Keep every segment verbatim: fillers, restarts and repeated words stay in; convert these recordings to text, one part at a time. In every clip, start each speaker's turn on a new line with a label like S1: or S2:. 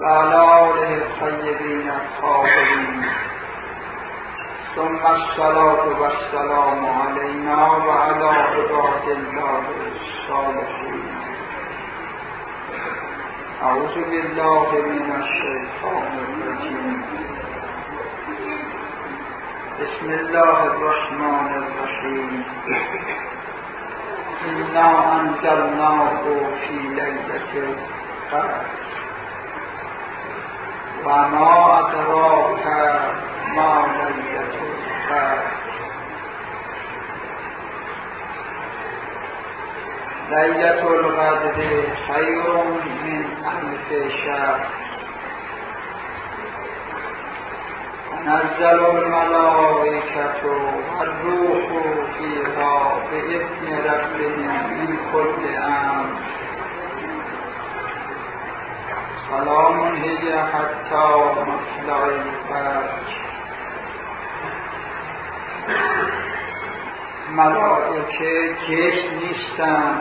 S1: وعلى آله الطيبين الطاهرين ثم الصلاة والسلام علينا وعلى عباد الله الصالحين. أعوذ بالله من الشيطان الرجيم. بسم الله الرحمن الرحيم. إنا أنزلناه في ليلة القدر وما أدراك ما ليلة القدر. ليلة القدر خير من ألف شهر. تنزل الملائكة والروح فيها بإذن ربهم من كل أمر. سلام هي حتى مطلع الفجر. ملائکه جسم نیستند،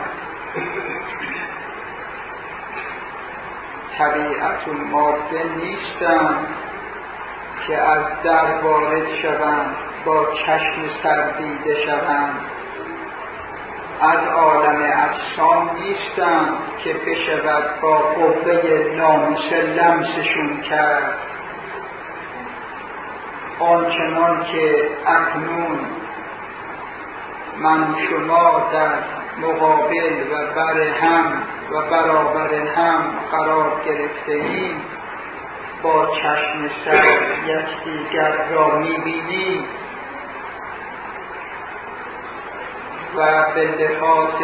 S1: طبیعت الماده نیستند که از در وارد شوند، با چشم سر دیده شوند، از عالم اجسام نیستند که بشود با قوه ناموسه لمسشون کرد. آنچنان که اکنون من شما در مقابل و بر هم و برابر هم قرار گرفته ایم، با چشم سر یکدیگر را می‌بینیم و به لحاظ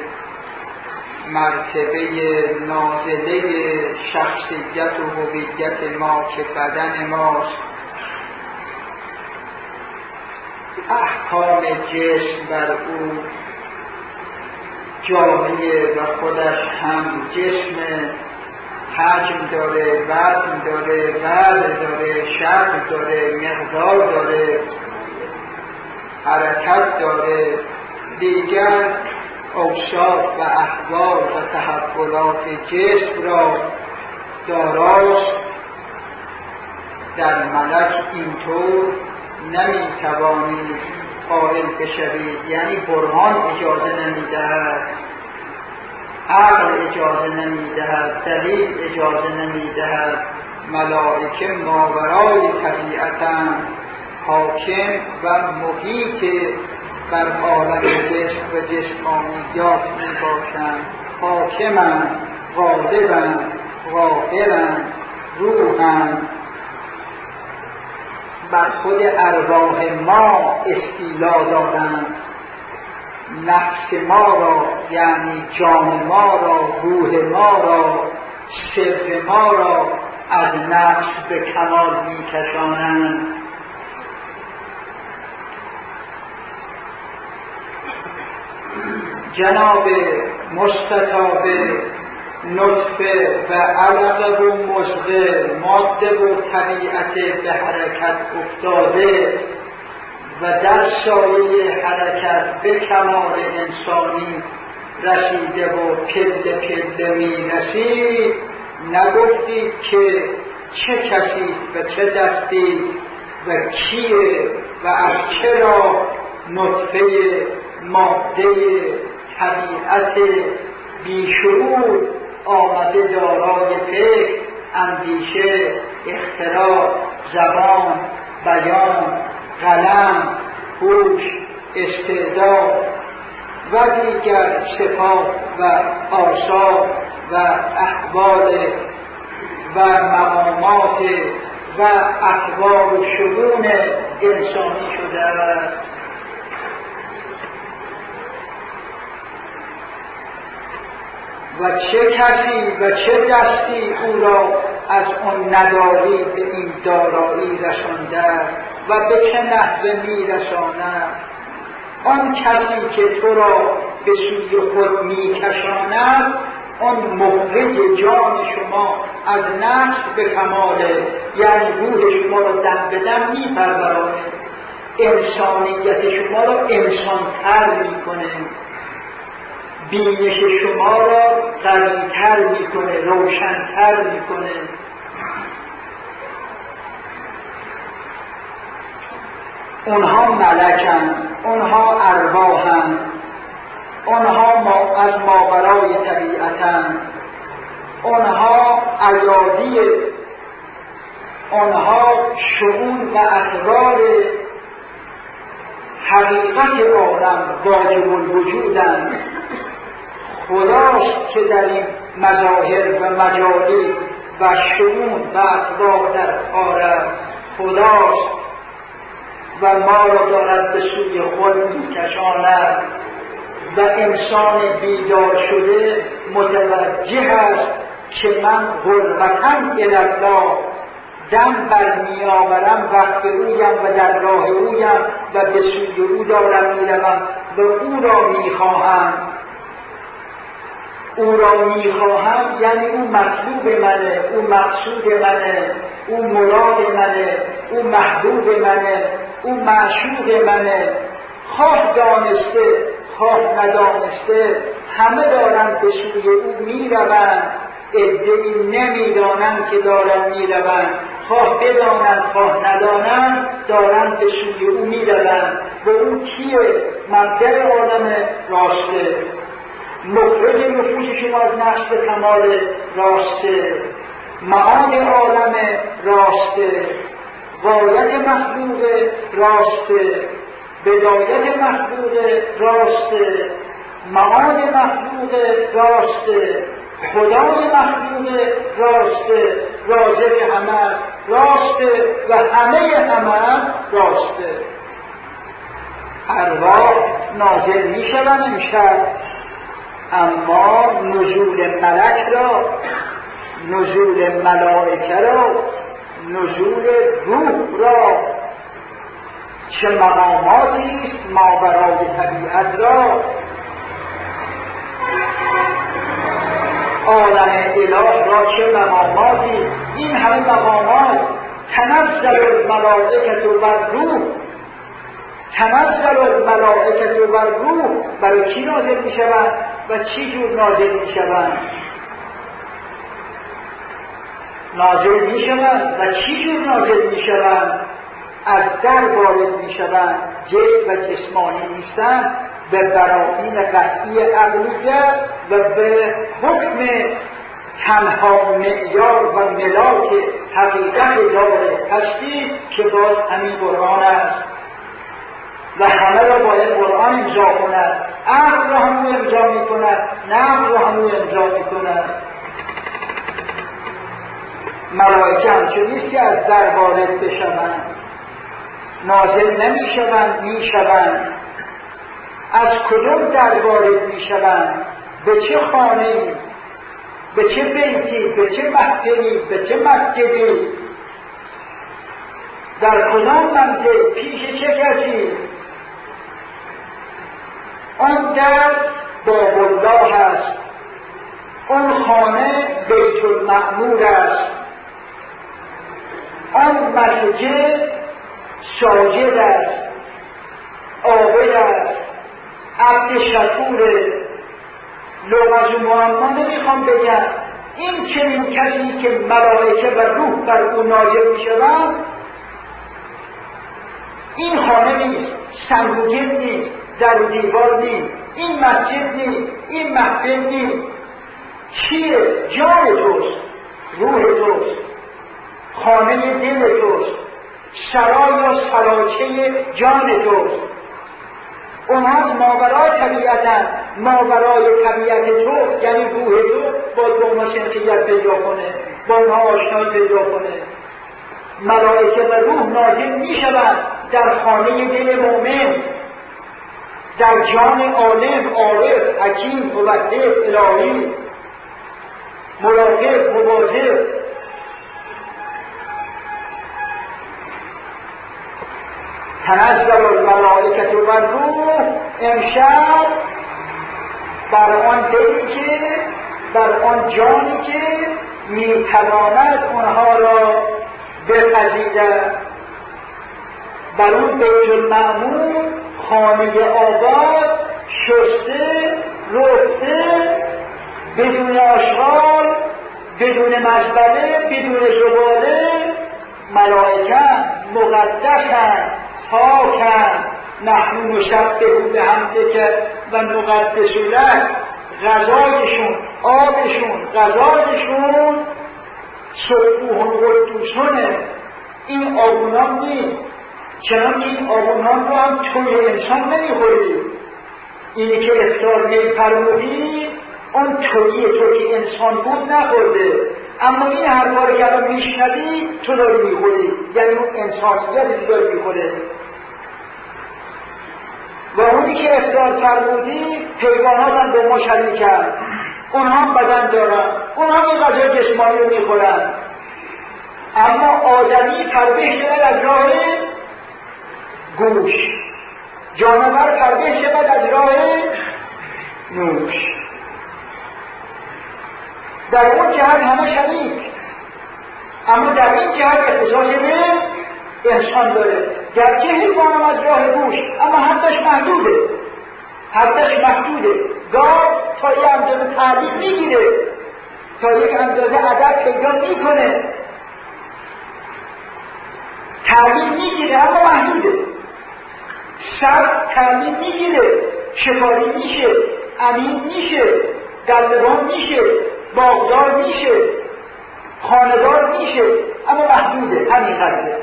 S1: مرتبه نازله شخصیت و هویت ما که بدن ماست، احکام جسم بر او جامعه و خودش هم جسم، حجم داره، وزن داره، وزن داره، شکل داره، مقدار داره، حرکت داره، دیگر اوصاف و احوال و تحولات جسم را داراست. در ملک اینطور نمیتوانید قائل بشوید، یعنی برهان اجازه نمیدهد، عقل اجازه نمیدهد، دلیل اجازه نمیدهد. ملائکه ماورای طبیعتند، حاکم و محیط بر عالم جسم و جسمانیات می باشند، حاکمند، غالبند، غافرند، روحند، بر خود ارواح ما استیلا دارند. نفس ما را، یعنی جان ما را، روح ما را، سر ما را از نفس به کمال می کشانند. جناب مستطاب نطفه و علقه و مضغه، ماده و طبیعت به حرکت افتاده و در سایه حرکت به کمال انسانی رسیده و پله پله می رسید، نگفتید که چه کسی و چه دستی و کیه و از چرا نطفه ماده طبیعت بیشعور آمده دارای فکر، اندیشه، اختراع، زبان، بیان، قلم، هوش، استعداد و دیگر صفات و آثار و احوال و مقامات و احوال و شؤون انسانی شده است. و چه کسی و چه دستی او را از آن نداری به این دارایی رسانده و به چه نحوه می رساند؟ آن کسی که تو را به سوی خود می کشاند، آن محوی جان شما از نفس به کماله، یعنی روح شما را دم به دم می پرورانه، انسانیت شما را انسان‌تر می کنه، بینش شما را قوی‌تر میکنه، روشن‌تر میکنه اونها ملکن، اونها ارواحن، اونها ما از ماورای طبیعتن، اونها ایادی، اونها شؤون و اسرار حقیقت عالم واجب الوجودن. خداست که در این مظاهر و مجالی و شؤون و اسرار در کار است. خداست و ما را دارد به سوی خود میکشاند و انسان بیدار شده متوجه است که من غربتم الالله، دم بر میآورم وقت اویم و در راه اویم و به سوی او دارم میروم و او را میخواهم. او را میخواهم یعنی او مطلوب منه، او مقصود منه، او مراد منه، او محبوب منه، او معشوق منه. خواه دانسته خواه ندانسته همه دارند به سوی او میروند. عده‌ای نمیدانند که دارند میروند، خواه بدانند خواه ندانند دارند به سوی او میروند. و او کیه؟ مبدأ عالم راسته، مخرج نفوس شما از نقص کمال راسته، معاد عالم راسته، غایت مخلوق راسته، بدایت مخلوق راسته، معاد مخلوق راسته، خدای مخلوق راسته، رازق همه راسته و همه همه راسته. ارواح نازل می شوند امشب، اما نزول ملک را، نزول ملائکه را، نزول روح را، چه مقاماتی است ماورای طبیعت را. عالم اله را چه مقاماتی، این همه مقامات. تنزل الملائکه و الروح، تنزل الملائکه و الروح برای کی نازل می شوند و چی جور نازل می شوند؟ نازل می شوند و چی جور نازل می شوند؟ از در وارد می شوند، جسم و جسمانی نیستند، به براهین قطعی عقلیه و به حکم تنها معیار و ملاک حقیقت دار هستی که باز همین قرآن است و همه را باید قرآن امضا کند. عقل را همون امضا می کند، نقل را همون امضا می کند. ملائکه همچون نیست که از در وارد بشوند، نازل نمی شوند، می شوند. از کدوم در وارد می شوند؟ به چه خانه‌ای، به چه بیتی، به چه محفلی، به چه مسجدی، در کدام منزل، پیش چه کسی؟ آن در باب الله است، آن خانه بیت المعمور است، آن مسجد ساجد است، عابد است، عبد شکوره. لغز معما نمیخوام بگم، این چنین کسی که ملائکه و روح بر او نازل میشوند، این خانه نیست، سنگ و گل نیست، در و دیوار نیست، این مسجد نیست، این محفل نیست. چیه؟ جان توست، روح توست، خانه دل توست، سرای یا سراچه جان توست. اونها از ماورای طبیعتن، ماورای طبیعت تو یعنی روح تو با دوما شنخیت پیدا کنه، با اونها آشنایی پیدا کنه. ملائکه و روح نازل می شوند در خانه دل مومن، در جان عالم، عارف، حکیم، موحد، الهی، مراقب، مواظب. تنزل الملائکه و الروح امشب بر آن دلی که، بر آن جانی که میتواند اونها را بپذیرد، بر اون بیت المعمور، خانه آباد، شسته، رفته، بدون آشغال، بدون مزبله، بدون مقدسن پاکن نحن نشبه به همدیگه و مقدس لک، غذایشون آبشون غذایشون سبوح القدوسونه. این آبونان نیست، چنانکه این آبونان رو هم توی انسان نمیخوری. اینی که افطار می فرمودی اون تویی تو که انسان بود نخورده، اما این حرفا رو که الان میشنوی تو داری میخوری، یعنی اون انسانیت داری میخوره. و اونی که افطار فرمودی حیوانات هم به ما شریکن، اونها هم بدن دارن، اونها هم این غذای جسمانی رو میخورن، اما آدمی فربه شود از راه گوش، جانور فربه شود از راه نوش. در اون جهت همه شریک، اما در این جهت اختصاص به انسان داره. گرچه حیوانم از راه گوش، اما حدش محدوده، حدش محدوده. گاو تا یک اندازه تعدیل میگیره، تا یک اندازه عدد پیدا میکنه، تعدیل میگیره اما محدوده. سر تعدیل میگیره، شکاری میشه، امین میشه، دلبان میشه، باغدار میشه، خاندار میشه، اما محدوده، همین قدره.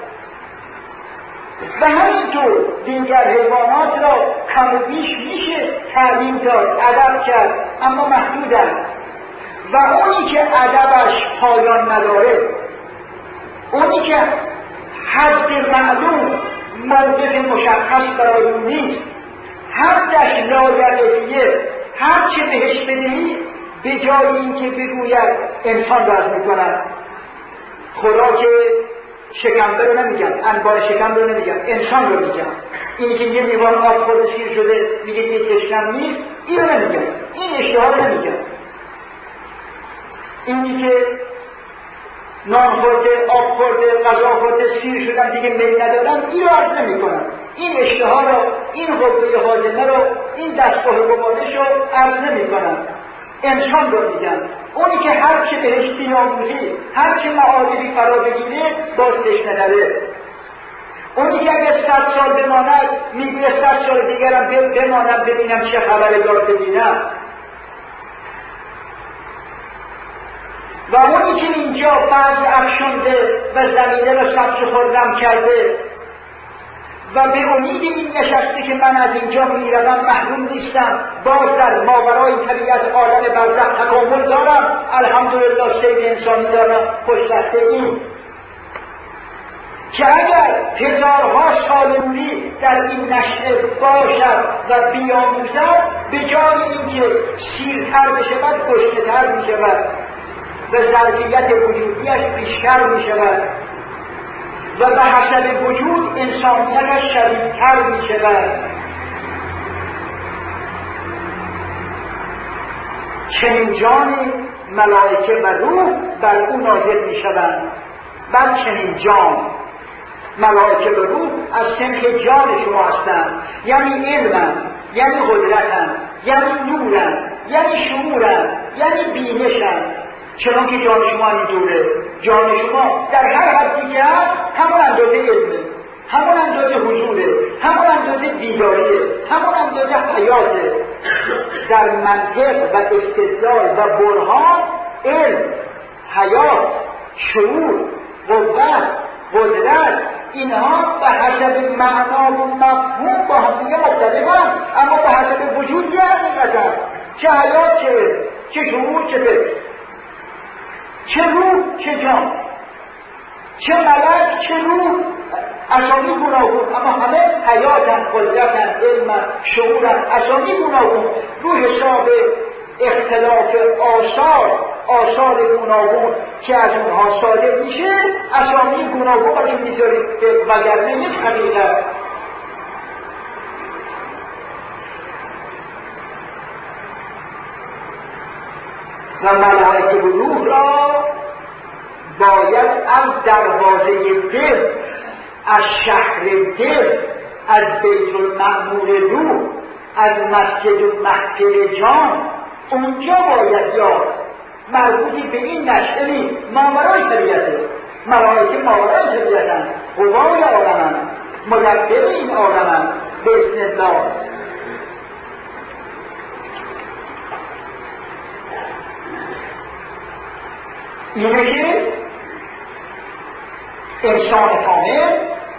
S1: و همینطور دیگر حیوانات را کم و بیش میشه تعلیم داد، ادب کرد، اما محدودن. و اونی که ادبش پایان نداره، اونی که حد معلوم موقف مشخص برای اون نیست، حدش لایقیه، هر چه بهش بدهی به جای اینکه بگوید انسان را از میکنن. خوراک شکمبه رو نمیگم، انبار شکمبه رو نمیگم، انسان رو میگم. اینی که یه لیوان آب خورده سیر شده میگه یه تشنم نیست، این رو نمیگم، این اشتها رو نمیگم. اینی که نان خورده، آب خورده، غذا خورده، سیر شدن دیگه میل ندادن، این رو عرض نمی کنم. این اشتها رو، این قوه هاضمه رو، این دستگاه گوارش رو عرض نمی کنم. انسان رو میگم، اونی که هر چه بهش بیاموزی، هر چه معادلی فرا بگیره باز تشنه نداره. اونی که اگه صد سال بماند میگه صد سال دیگرم بمانم ببینم چه خبره دار ببینم. و اونی که اینجا بعض افشونده و زمینه را سبز خرم کرده و به امید این نشسته که من از اینجا میروم محروم نیستم، باز در ماورای طبیعت عالم برزخ تکامل دارم، الحمدلله سیر انسانی دارم، خوشبخته این که اگر هزارها سال نوری در این نشأه باشد و بیاموزد، به جای اینکه سیرتر بشود گشنه‌تر میشود و ظرفیت وجودیش بیشتر می شود و به حسب وجود انسانیتش شدیدتر می شود. چنین جان ملائکه و روح بر او نازل می شوند. بر چنین جان ملائکه و روح از سنخ جان شما هستند، یعنی علمن، یعنی قدرتن، یعنی نورن، یعنی شعورن، یعنی بینشن. چنان که جان شما اینطوره، جان شما در هر حدی که هست همون اندازه علمه، همون اندازه حضوره، همون اندازه بیداریه، همون اندازه حیاته. در منطق و استدلال و برهان علم، حیات، شعور، قوت، قدرت، اینها به حسب معنا و مفهوم با هم دیگه مختلفن، اما به حسب وجود یه حقیقتن. چه حیات، چه چه شعور، چه فکر، چه روح، چه جان، چه ملک، چه روح، اسامی گوناگون، اما همه حیاتن، قدرتن، علمن، شعورن، اسامی گوناگون. رو حساب اختلاف آثار، آثار گوناگون که از اونها صادر میشه، اسامی گوناگون برشون میذاریم، وگرنه یک حقیقت. و ملائکه و روح را باید از دروازه دل، از شهر دل، از بیت المعمور روح، از مسجد و محفل جان، اونجا باید یاد. مربوطی به این نشأه نیست، ماورای طبیعته. ملائکه ماورای طبیعتن، عالمند، قوای عالمند، مدبر این عالمند به اذن الله. اینه که انسان کامل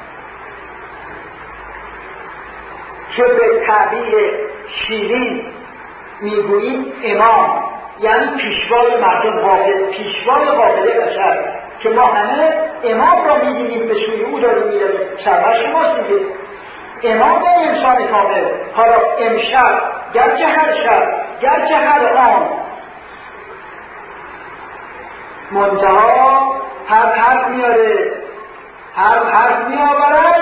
S1: که به تعبیر شیرین میگوییم امام، یعنی پیشوای مردم، قافله، پیشوای قافله بشر، که ما همه امام را می‌بینیم، به سوی او داریم می‌رویم، سرور شماست دیگه. امام این انسان کامل. حالا امشب گرچه هر شب گرچه هر آن منتها هر حرف میاره، هر حرف میآورد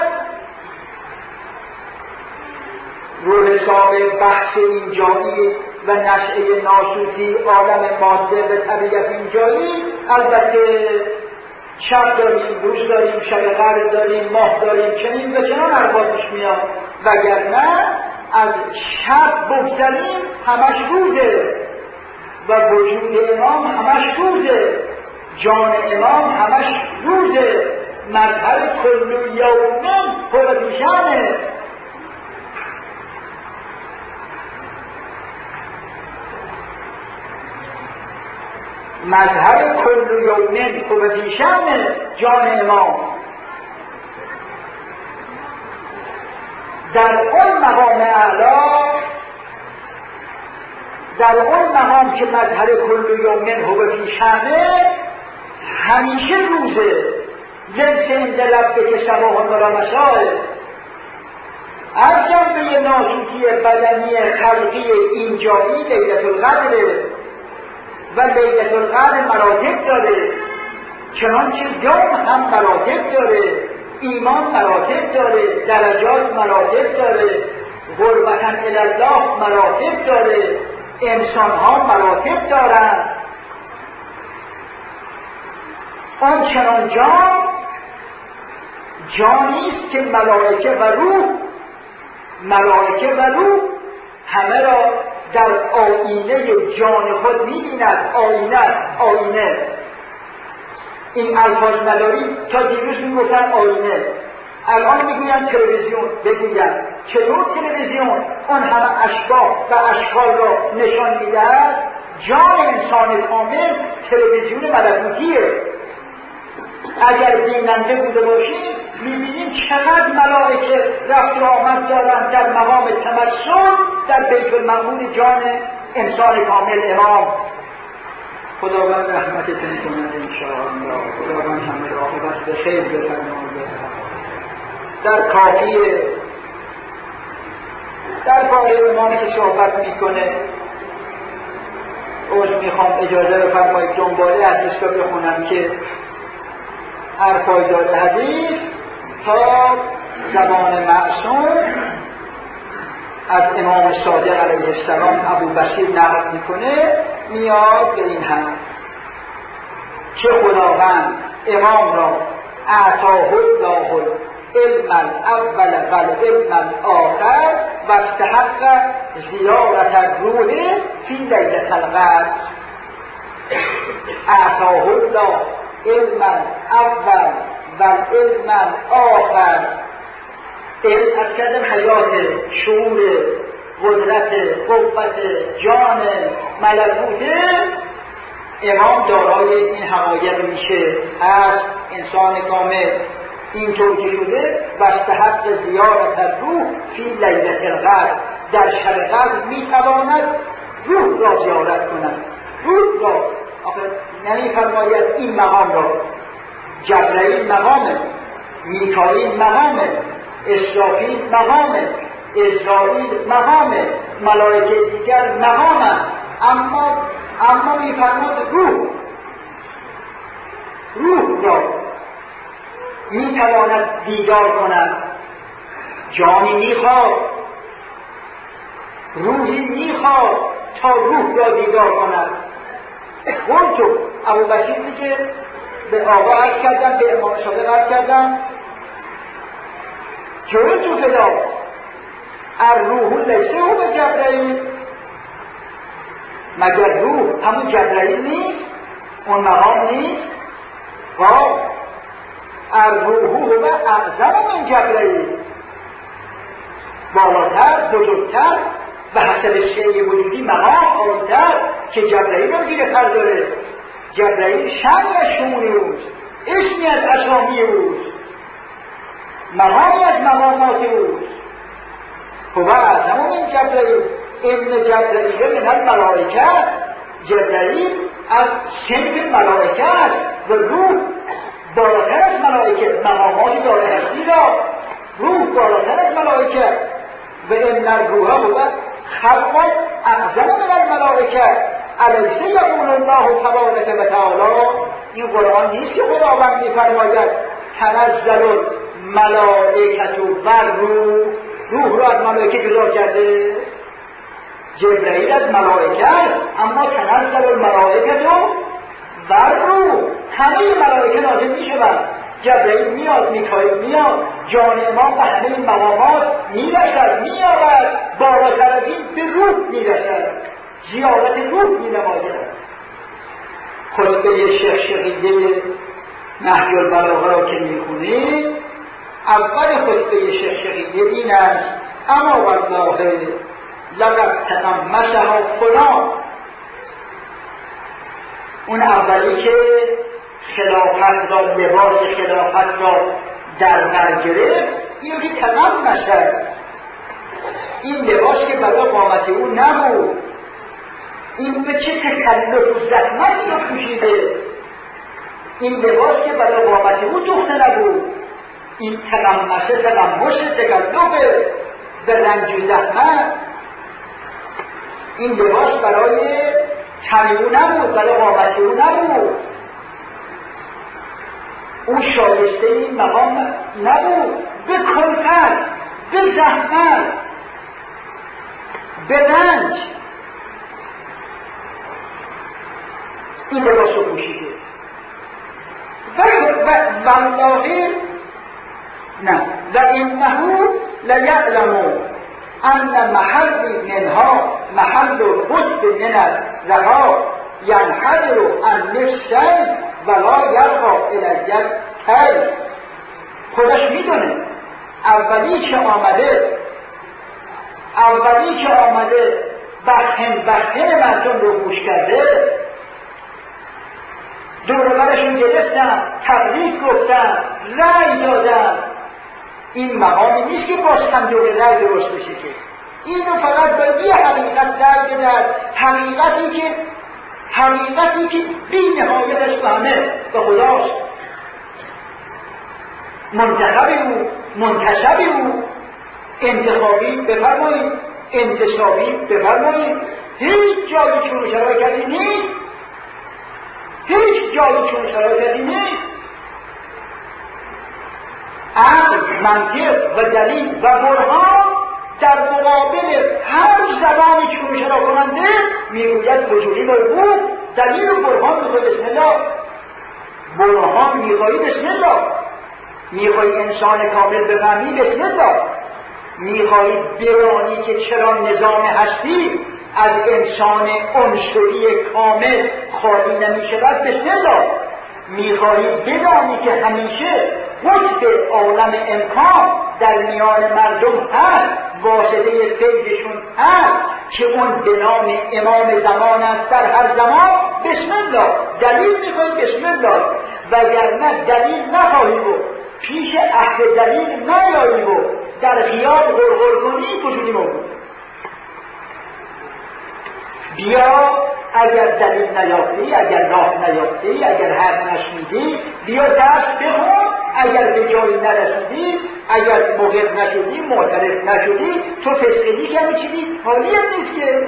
S1: رو حساب بحث اینجایی و نشأه ناسوتی عالم ماده و طبیعت اینجایی. البته شب داریم، روز داریم، شب قدر داریم، ماه داریم، چنین و چنان اربابش میاد، وگرنه از شب بگذاریم همش روزه و وجود امام همش روزه، جان امام همش روزه. مظهر کل یوم هو بیشانه. مظهر کل یوم هو بیشانه جان امام. در اون مقام اعلا، در اون مقام که مظهر کل یوم هو بیشانه، همیشه روزه. جنس این دلبه که شباه مرا مشاه، از جنبه ناسوتی بدنی خلقی اینجایی لیلة القدره و لیلة القدر مراتب داره، چنانچه یوم هم مراتب داره، ایمان مراتب داره، درجات مراتب داره، قربتاً الالله مراتب داره، انسان ها مراتب دارند. آن چنان جان جانیست که ملائکه و روح ملائکه و روح همه را در آینه جان خود می‌بیند. آینه آینه این الفاظ نداری، تا دیروز میگفتن آینه، الان میگوین تلویزیون. بگوین چطور تلویزیون اون همه اشباح و اشکال را نشان میدهد؟ جان انسان کامل تلویزیون ملکوتیه. اگر بیننده بوده باشیم میبینیم چقدر ملائکه رفت و آمد دارند در مقام تمثل در بیت المعمور جان انسان کامل امام. خداوند رحمتتون کند انشاءالله. خداوند همه را عاقبت به خیر بفرماید. در کافیه در باره امام که صحبت میکنه، اوز میخوام اجازه بفرمایید دنباله حدیث رو بخونم که هر پایدار حدیث تا زبان معصوم از امام صادق علیه السلام ابو بصیر نقل میکنه، میاد به این هم که خداوند امام را اعطاه الله علم الاول و علم الاخر و استحق زیارت الروح فی لیلة القدر. اعطاه الله علم الاول و علم الاخر. علم از کردن حیات، شعور، قدرت، قوت، جان، ملکوت. امام دارای این حقایق میشه از انسان کامل. این طور که شده و استحق زیارت الروح فی لیلة القدر، در شب قدر میتواند روح را زیارت کند. روح را آخه نمیفرماید این مقام را. جبرائیل مقامه، میکائیل مقامه، اسرافیل مقامه، اسرائیل مقامه، ملائکه دیگر مقامه، اما اما میفرماید روح روح را میتواند دیدار کند. جانی میخواد، روحی میخواد تا روح را دیدار کند. قلتو ابو بصیر میگه به آقا عرض کردم، به امام صادق عرض کردم قلتو فدا الروح لیسه هو به جبرائیل، مگر روح همون جبرائیل نیست؟ اون مقام نیست؟ قال الروح و اعظم من جبرئیل، بالاتر، بزرگتر و حسب شیء وجودی مقام عالی‌تر که جبرئیل رو زیر پر داره. جبرئیل شأنی از شمول اوست، اسمی از اسامی اوست، مقامی از مقامات اوست. هو اعظم من جبرئیل، ان جبرئیل من الملائکه، جبرئیل از صنف ملائکه است و روح بالاتر از ملائکه، مقامات داره هستی را روح بالاتر از ملائکه. و ان الروح هو خلق اعظم من الملائکه الیس یقول الله تبارک و تعالی. این قرآن نیست که خداوند می‌فرماید تنزل الملائکه و روح، روح رو از ملائکه جدا کرده. جبرئیل از ملائکه است، اما تنزل الملائکه و روح، همه ملائکه نازل می‌شوند. جبرئیل میاد، میکائیل میاد، جان امام به همه این مقامات میرسد، میآورد، بالاتر از این به روح میرسد، زیارت روح مینماید. خطبه شقشقیه نهج البلاغه را که میخونید، اول خطبه شقشقیه این است: اما والله لقد تقمصها فلان. اون اولی که خلافت را، لباس خلافت را در بر گرفت، این که تمام نشد. این لباس که برای قامت او نبود، این به چه تکلف و زحمتی را پوشیده. این لباس که برای قامت او دوخته نبود، این تقمصه، تقمص، تکلف به رنج و زحمت. این لباس برای تن او نبود، برای قامت او نبود. او شایسته این مقام نبود. به کلفت، به زحمت، به رنج این لباس رو پوشیده. و والله نه و انه لیعلم ان محل منها محل القطب من الرها ینحدر عن الشیء ولا یرقا الیت کی. خودش میدونه اولی که آمده اولی که آمده بخن بخن مردم رو گوش کرده، دور برشون گرفتن، تبریک گفتن، رأی دادن. این مقامی نیست که باز صندوق رأی درست بشه که اینو فقط با یه حقیقت رأی بدن، حقیقتی که حقیقتی که بی نهایتش فهمه به خداست، منتخب او، منتشب او، انتخابی بفرمایید، انتصابی بفرمایید. هیچ جای چون شراکتی نیست، هیچ جای چون شراکتی نیست. عقل، منطق و دلیل و برهان در مقابل هر زبانی چون شرا کننده میگوید وجودی موجود، دلیل و برهان میخوای بسم الله، برهان میخوایی بسم الله، میخوایی انسان کامل بفهمی بسم الله، میخوایی برانی که چرا نظام هستی از انسان عنصری کامل خالی نمیشود بسم الله، میخوایی بدانی که همیشه قطب عالم امکان در میان مردم هست، واسطه فیضشون هست که اون به نام امام زمان است در هر زمان بسم الله. دلیل میخوایی بسم الله، وگرنه دلیل نخواهی و پیش اهل دلیل نیایی و در خیال غرغر کنی وجودی موجود. بیا اگر دلیل نیافتی، اگر راه نیافتی، اگر حرف نشنیدی، بیا درس بخون. اگر به جایی نرسیدی، اگر مغر نشدی، معترف نشدی، تو فسقلی که همه چیزی حالی هم نیست که.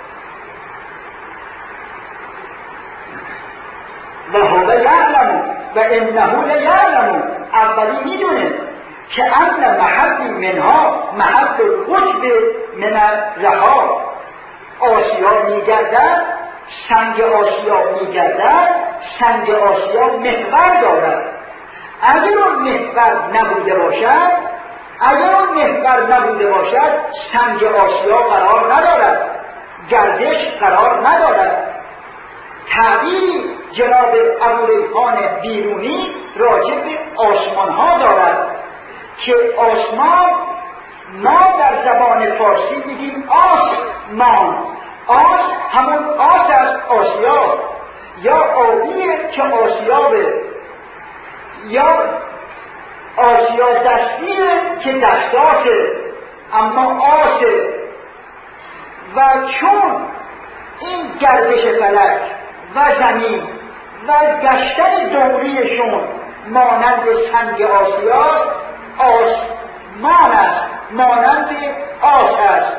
S1: و هو یعلم و انه لیعلم، اولی میدونه که ان محل منها محل القطب من الرها، آسیا میگردد، سنگ آسیا میگردد، سنگ آسیا محور دارد. اگر اون محور نبوده باشد، اگر اون محور نبوده باشد سنگ آسیا قرار ندارد، گردش قرار ندارد. تعبیر جناب ابوریحان بیرونی راجع به آسمان آسمان ها دارد که آسمان ما در زبان فارسی میگیم آسمان. آس همون آس از آسیاب، یا آبیه که آسیابه، یا آسیا دستیه که دستاته، اما آسه. و چون این گردش فلک و زمین و گشتن دوریشون مانند سنگ آسیا، آسمان است، مانند آس است.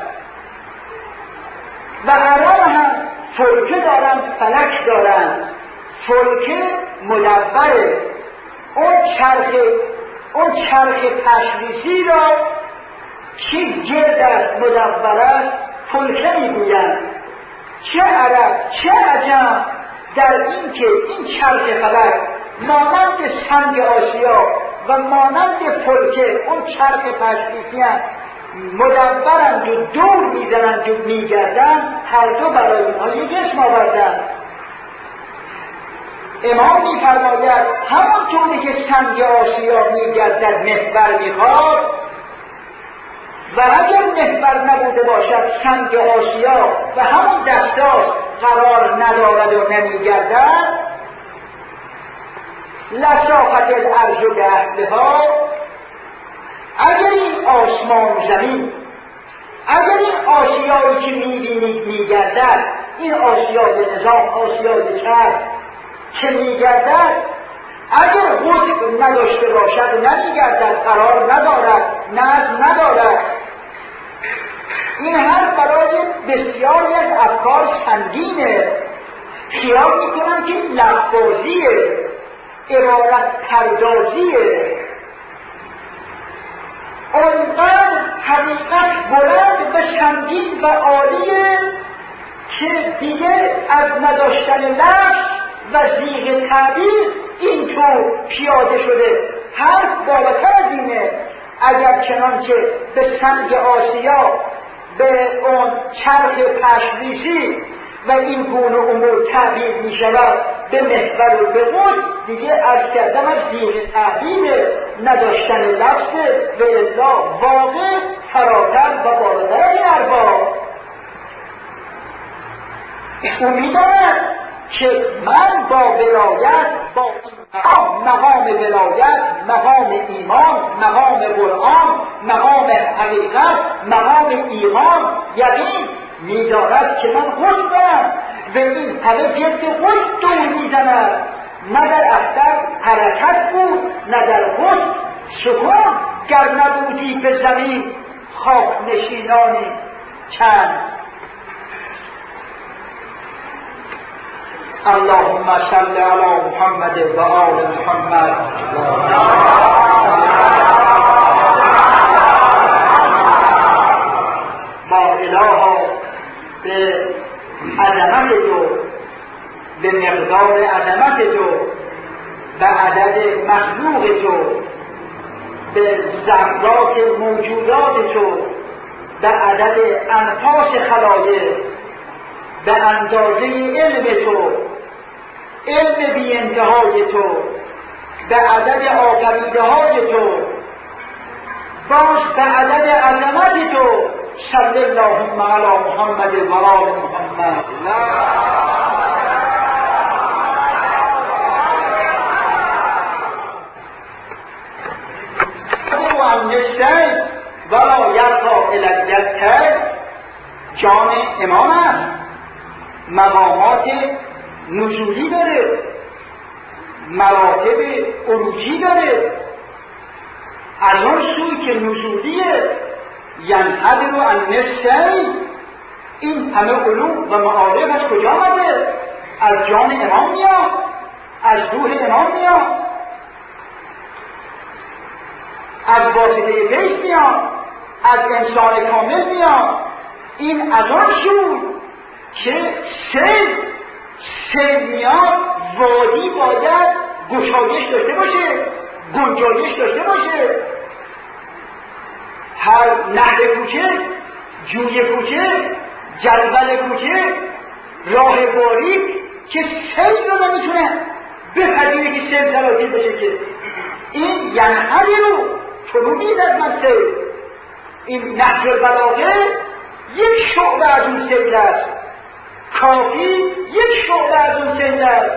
S1: و عرب هم فلکه دارند، فلک دارند. فلکه مدبره، اون چرخ اون چرخ تشریفی را که گرد است، مدبر است، فلکه میگویند. چه عرب چه عجم در این که این چرخ فلک مانند سنگ آسیا و مانند فلکه اون چرخ تشریفی هم مدبرند و دور میزنند و میگردند، هر دو برای اینها یک جسم آوردند. امام میفرماید همانطوری که سنگ آسیا میگردد محور میخواد، و اگر محور نبوده باشد سنگ آسیا و همون دستاست قرار ندارد و نمیگردد، لصاقت الارض به اهلها، اگر این آسمان و زمین، اگر این آسیایی که میبینید میگردد، این آسیای نظام، آسیای چرخ که میگردد، اگر قطب نداشته باشد و نمیگردد، قرار ندارد، نظم ندارد. این هر برای بسیاری از افکار سنگینه. خیال میکنن که لفظیه، عبارت پردازیه. اونقدر حقیقت بلند و سنگین و عالیه که دیگه از نداشتن لفظ و زیغ تعبیر اینطور پیاده شده. حرف بالاتر از اینه. اگر چنانچه به سنگ آسیا، به اون چرخ پشمیشی و این گونه امور تعبیر می شود به محور و به قول، دیگه از کردم از زیغ تعبیر نداشتن لفظ و الا واقع فراتر و بالاتر این ارباب. او می داند که من با ولایت، با مقام ولایت، مقام ایمان، مقام قرآن، مقام حقیقت، مقام ایمان، یقین می‌دارد که من قطبم و این همه گرد قطب دور می‌زند. نه در اختر حرکت بود، نه در قطب سکون، گر نبودی به زمین خاک نشینانی چند. اللهم صل علی محمد و آل محمد. با الها به عظمت تو، به مقدار عظمت تو، به عدد مخلوق تو، به ذرات موجودات تو، به عدد انفاس خلایق، به اندازه علم تو، علم بی انتهای تو، به عدد آفریده های تو، باز به عدد عظمت تو. صلی اللهم علی محمد و آل محمد. و اندشتن ولا یرقا الگدتر، جان امام است، مقامات نزولی داره، مراتب عروجی داره. از اون سوی که نزولیه، ینحدر و النصفین، این همه علوم و معارف از کجا آمده؟ از جان امام میاد، از روح امام میاد، از واسطه فیض میاد، از انسان کامل میاد. این از اون سوی که سیل سیل میاد، وادی باید گشایش داشته باشه، گنجایش داشته باشه. هر نهر کوچه، جوی کوچه، جدول کوچه، راه باریک که سیل رو نمیتونه بپذیره که سیل تلاطی بشه. که این ینحدی رو چنو میزد من سیل. این نهج البلاغه یک شعبه از اون سیل است، کافی یک شعبه از اون سیل است.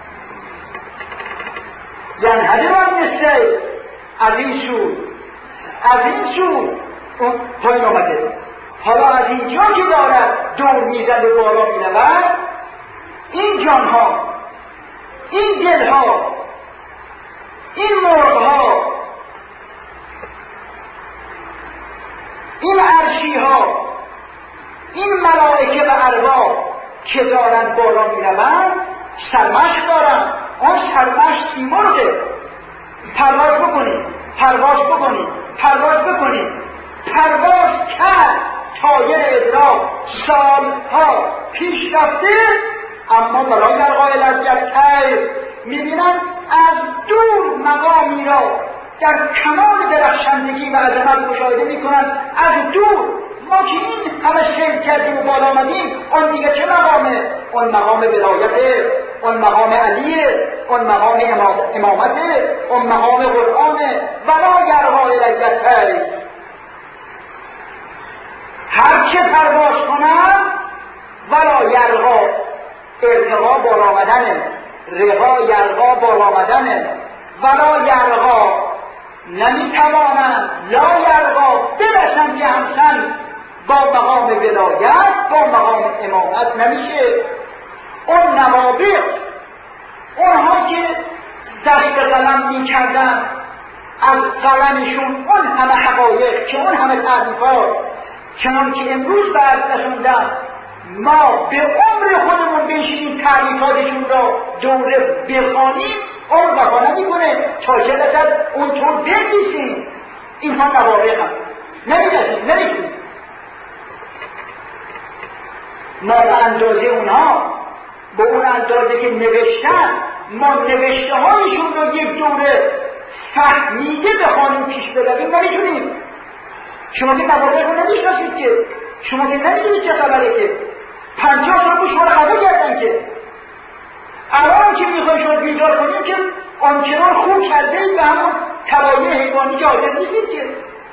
S1: ینحدی من سیل از این سو از این سو اون پایین آمده. حالا از اینجا که دارد دور میزد و بالا میرود، این جانها، این دلها، این مرغها، این عرشیها، این ملائکه و ارواح که دارند بالا میروند سرمشق دارند. آن سرمشق سیمرغه. پرواز بکنید، پرواز بکنید، پرواز بکنید. پرواز کرد طایر ادراک سالها پیش رفته، اما برای در قائل از یکتر میبینن از دور مقامی را در کمال درخشندگی و عظمت مشاهده میکنن. از دور ما که این همه سیر کردیم و بالا آمدیم، آن دیگه چه مقامه؟ آن مقام ولایته، آن مقام علیه، آن مقام امامته، آن مقام قرآنه. ولا یرغا الیتر، هر چه پرواز کنم ولا یرغا، ارتقا بالا آمدنه، رقا یرغا بالا آمدنه. ولا یرغا، نمیتوانم لا یرغا برسم که همسن با مقام ولایت، با مقام امامت نمیشه. اون نوابق، اونها که دست قلم میکردن از قلمشون اون همه حقایق که اون همه تعریفات، چنان که امروز برد رسوندن، ما به عمر خودمون بشینیم تعریفاتشون را دوره بخوانیم، اون وفا نمیکنه. تا چه رسد اونطور بنویسیم. اینها نوابق هم نمیدهیم، نمیدهیم. ما به اندازه اونها، به اون اندازه که نوشتن، ما نوشته هایشون رو یک دوره فهمیده بخوانیم پیش برویم نمیتونیم. شما که نوابق رو نمیشناسید که، شما که نمیدونید چه خبره که پنجاه سال بود شما رو خفه کردن که الان که میخوایم شما بیدار کنیم که آنچنان خوب کرده اید به همون طبایع حیوانی که حاضر نیستید که.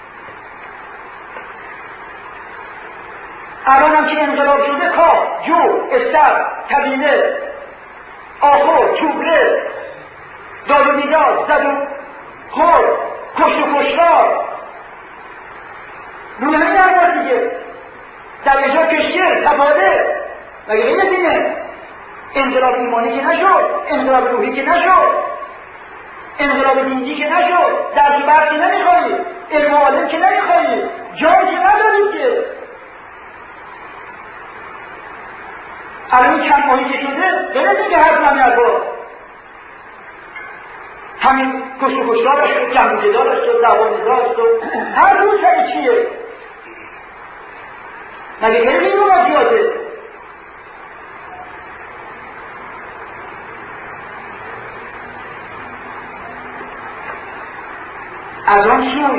S1: الان هم که انقلاب شده کار، جو، استر، طبیله، آخور، توبره، داد و بیداد، زد و خور، کشت و کشتار، روی همین درمات دیگه در اجا کشتر، تباده. مگه غیر از اینه؟ انقلاب ایمانی که نشد، انقلاب روحی که نشد، انقلاب دینی که نشد، درس و بحث که نمیخوایید، علم و عالم که نمیخوایید، جان که ندارید که. الان چند ماهی که شده بلده که هر زمین با همین کشت و کشتار شد، جمع و جدال شد، دوانیزار شد، هر روز سر چیه؟ مگه غیر این رو زیاده؟ از آن سوی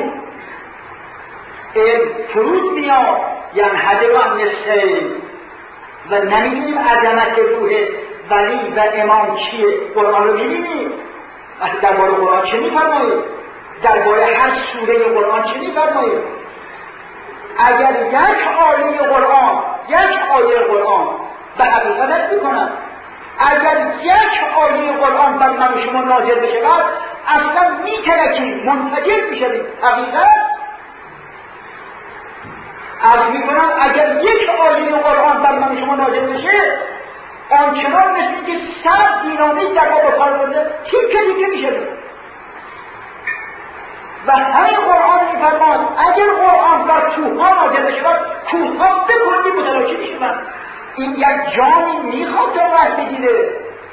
S1: فرود میاد ینحدر عن السیل و نمیدونیم عظمت روح ولی و امام چیه. قرآن رو میبینیم، وقتی درباره قرآن چه میفرمایید؟ درباره هر سوره قرآن چه میفرمایید؟ اگر یک آیه قرآن یک آیه قرآن به حقیقت میکنم، اگر یک آیه قرآن بر من شما نازل بشه بعد اصلا میترکیم، منفجر میشویم. حقیقت از میکنم اگر یک آیه قرآن بر من شما نازل بشه آنچنان مثل که صد دینامیت در آب کار برده تیکه تیکه میشویم. و همین قرآن میفرماد اگر قرآن بر کوهها نازل بشه بعد کوهها بکنی متلاشی میشوند. این یک جانی میخواد تا وقت بگیره،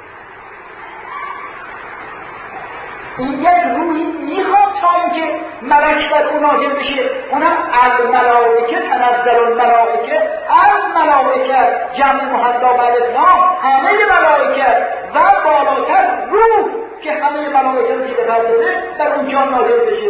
S1: این یک روحی میخواد تا اینکه ملک بر او نازل بشه. اونم الملائکه تنزل الملائکه، الملائکه جمع محلا و الاسلام همه ملائکه و بالاتر روح که همه ملائکه رو زیر بر داده در اونجا نازل بشه.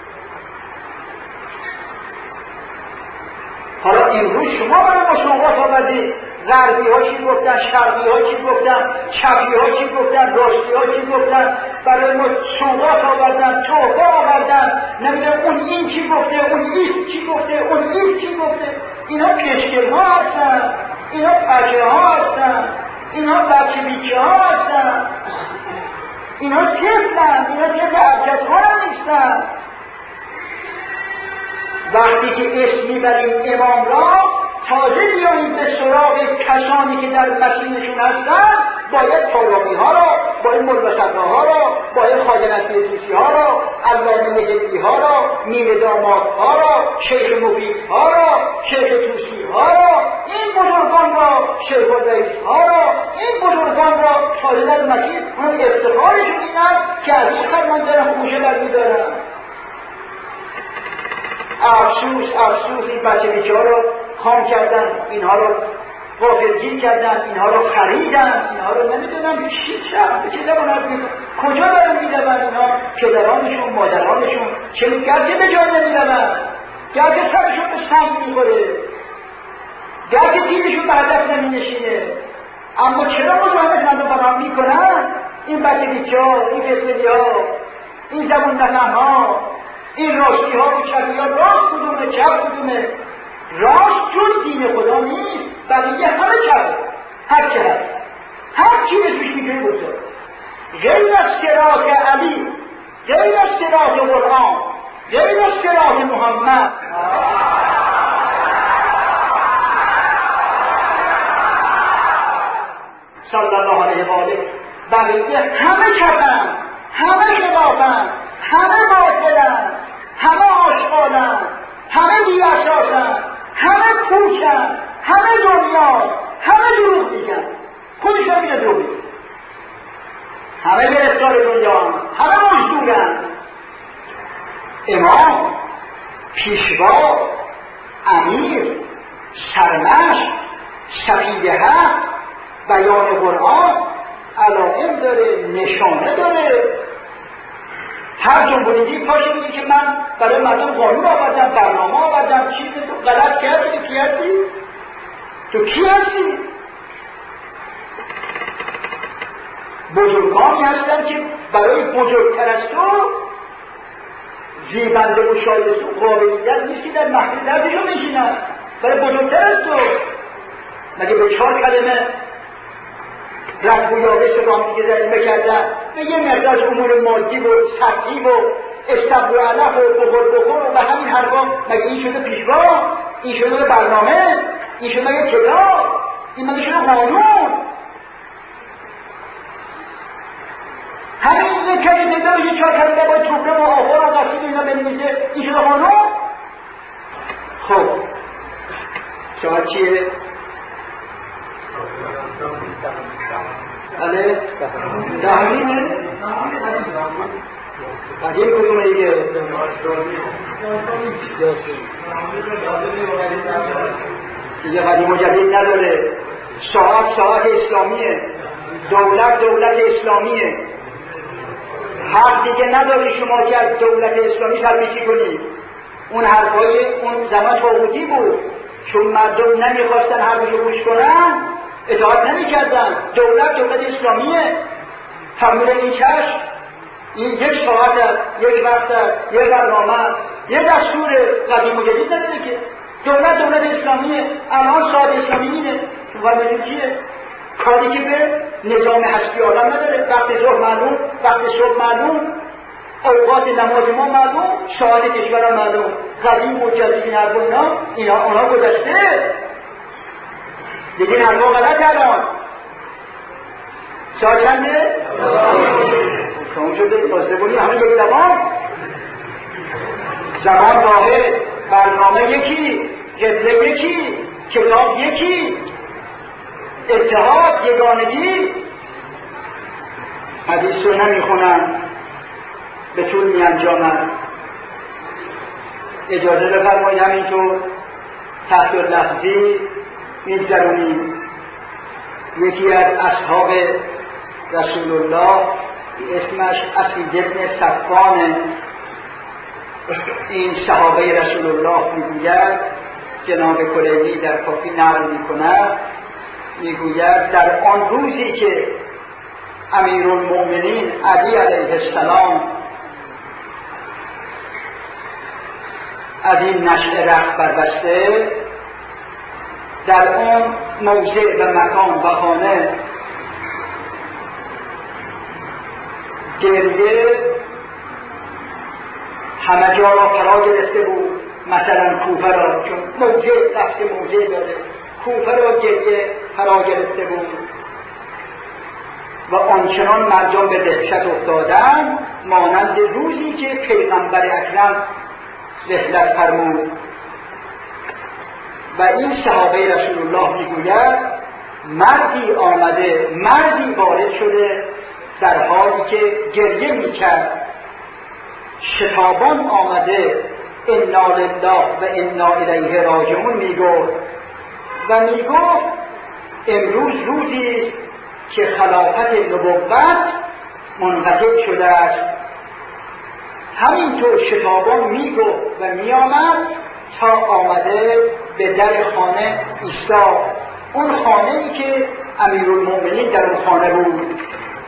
S1: حالا امروز شما برای مشاهدات آمدید، غربی ها چی گفتن، شرقی ها چی گفتن، چپی ها چی گفتن، راستی ها چی گفتن، برای ما شوقات آوردن، شعبه آوردن، نمیدونم اون این چی گفته، اون این چی گفته، اون این چی گفته. اینا پشکل ها هستن، اینا پچه ها هستن، اینا بچه بیچه ها هستن، اینا طفلن، اینا طفل ارکت ها نیستن. وقتی که اسم میبریم امام را، تازه بیاییم به سراغ کسانی که در مسیرشون هستن، باید طالبی ها را، باید ملوصدها ها را، باید خواجه نصیر طوسی ها را، علامه مجدی ها را، میر داماد ها را، شیخ مفید ها را، شیخ طوسی ها را، این بزرگان را، شیخ الرئیس ها را، این بزرگان را تازه در مسیر اون افتخارشون این است که از این فرمان دارن خوشه برمیدارن. افسوس افسوس این بچه بیچه ها رو خام کردن، اینها رو غافلگیر کردن، اینها رو خریدن، اینها رو نمیدونم چی چه به چه زبان حرف میزنن، کجا دارن میروند اینها؟ پدرانشون، مادرانشون چه گرچه به جای نمیروند، گرچه سرشون به سنگ میخوره، گرچه تیرشون به هدف نمینشینه، اما چرا مزاحمت مردم فراهم میکنن؟ این بچه بیچه ها، این فسقلی ها، این زبون نفهم ها، این راستی ها و چپی ها، راست کدومه چپ کدومه؟ راست جز دین خدا نیست، بقیه همه چپه، هر چه هست، هر چی اسمش میتونی بگذار، غیر از صراط علی، غیر از صراط قرآن، غیر از صراط محمد. صلی الله علیه و آله. بقیه همه چپن، همه خلافن، همه باطلن، همه آشغالن، همه بی‌اساسن، همه پوچن، همه دنیا، همه دروغ میگن، خودشون میگه دروغ میگن، همه گرفتار دنیا، همه مزدورن. امام، پیشوا، امیر، سرمشق، سفید حق، بیان قرآن علائم داره، نشانه داره. هر جمهوری پاشه بودی که من برای مردم قانون آوردم، برنامه آوردم، چیز تو غلط کردی، تو کی هستی؟ تو کی هستی؟ بزرگانی هستن که برای بزرگتر از تو زیبنده و شایسته و قابلیت نیست که در محفل دردشون میشینن، برای بزرگتر از تو. مگه به چهار کلمه رفت و یابش رو با هم دیگه ضریمه کردن، به یه مقدار امور مادی و سطحی و استبر و علف و بخور بخور و به همین حرفا، مگه این شده پیشوا؟ این شده برنامه؟ این شده مگه کتاب؟ این مگه شده قانون؟ همین یک کمی نگاه یه چهار کلمه باید توبره و آخر و قصید اینا بنویسه، این شده قانون؟ خب ساعت چیه؟ بله؟ دهمینه؟ قدیم کدومه دیگه؟ دیگه قدیم و جدید نداره. ساعت ساعت اسلامیه، دولت دولت اسلامیه. حق دیگه نداری شما که از دولت اسلامی سرپیچی کنی. اون حرفای اون زمان طاغوتی بود، چون مردم نمیخواستن حرفشو گوش کنن اطاعت نمیکردن. دولت دولت اسلامیه، فرمودن این چشم، این یک ساعت است، یک وقت است، یک برنامه است، یک دستور قدیم و جدید نداره که. دولت دولت اسلامیه. الان ساعت اسلامی اینه، فرمودن چیه؟ کاری که به نظام هستی عالم نداره. وقت ظهر معلوم، وقت صبح معلوم، اوقات نماز ما معلوم، ساعت کشور معلوم. قدیم و جدید این حرف اینا اینا اونا گذشته دیگه. این حرفا غلط الان. ساعت چنده؟ تمام شده. بازده بونی همه یک زبان، زبان واحد، برنامه یکی، قبله یکی، کتاب یکی، اتحاد، یگانگی. حدیث رو نمیخونم، به طول می انجامد. اجازه بفرمایید همینطور تحت لفظی می‌گذرونیم. یکی از اصحاب رسول الله اسمش اسید ابن صفوان، این صحابه رسول الله میگوید، جناب کلیمی در کافی نقل میکند، میگوید در آن روزی که امیرالمؤمنین علی علیه السلام از این نشأه رخت بربسته، در اون موضع و مکان و خانه گریه همه جا را فرا گرفته بود، مثلا کوفه را، چون موضع رفته موضع داره، کوفه را گریه فرا گرفته بود و آنچنان مردم به دهشت افتادند مانند روزی که پیغمبر اکرم رحلت فرمود. و این صحابه رسول الله میگوید مردی آمده، مردی وارد شده در حالی که گریه میکرد، شتابان آمده انا لله و انا الیه راجعون میگفت و میگفت امروز روزی که خلافت نبوت منقطع شده است. همینطور شتابان میگفت و میآمد تا آمده به در خانه ایستاد، اون خانه ای که امیرالمؤمنین در اون خانه بود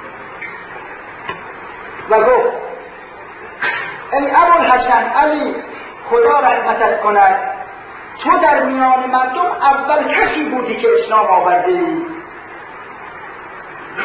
S1: و گفت ای ابوالحسن علی خدا رحمتت کند، تو در میان مردم اول کسی بودی که اسلام آوردی و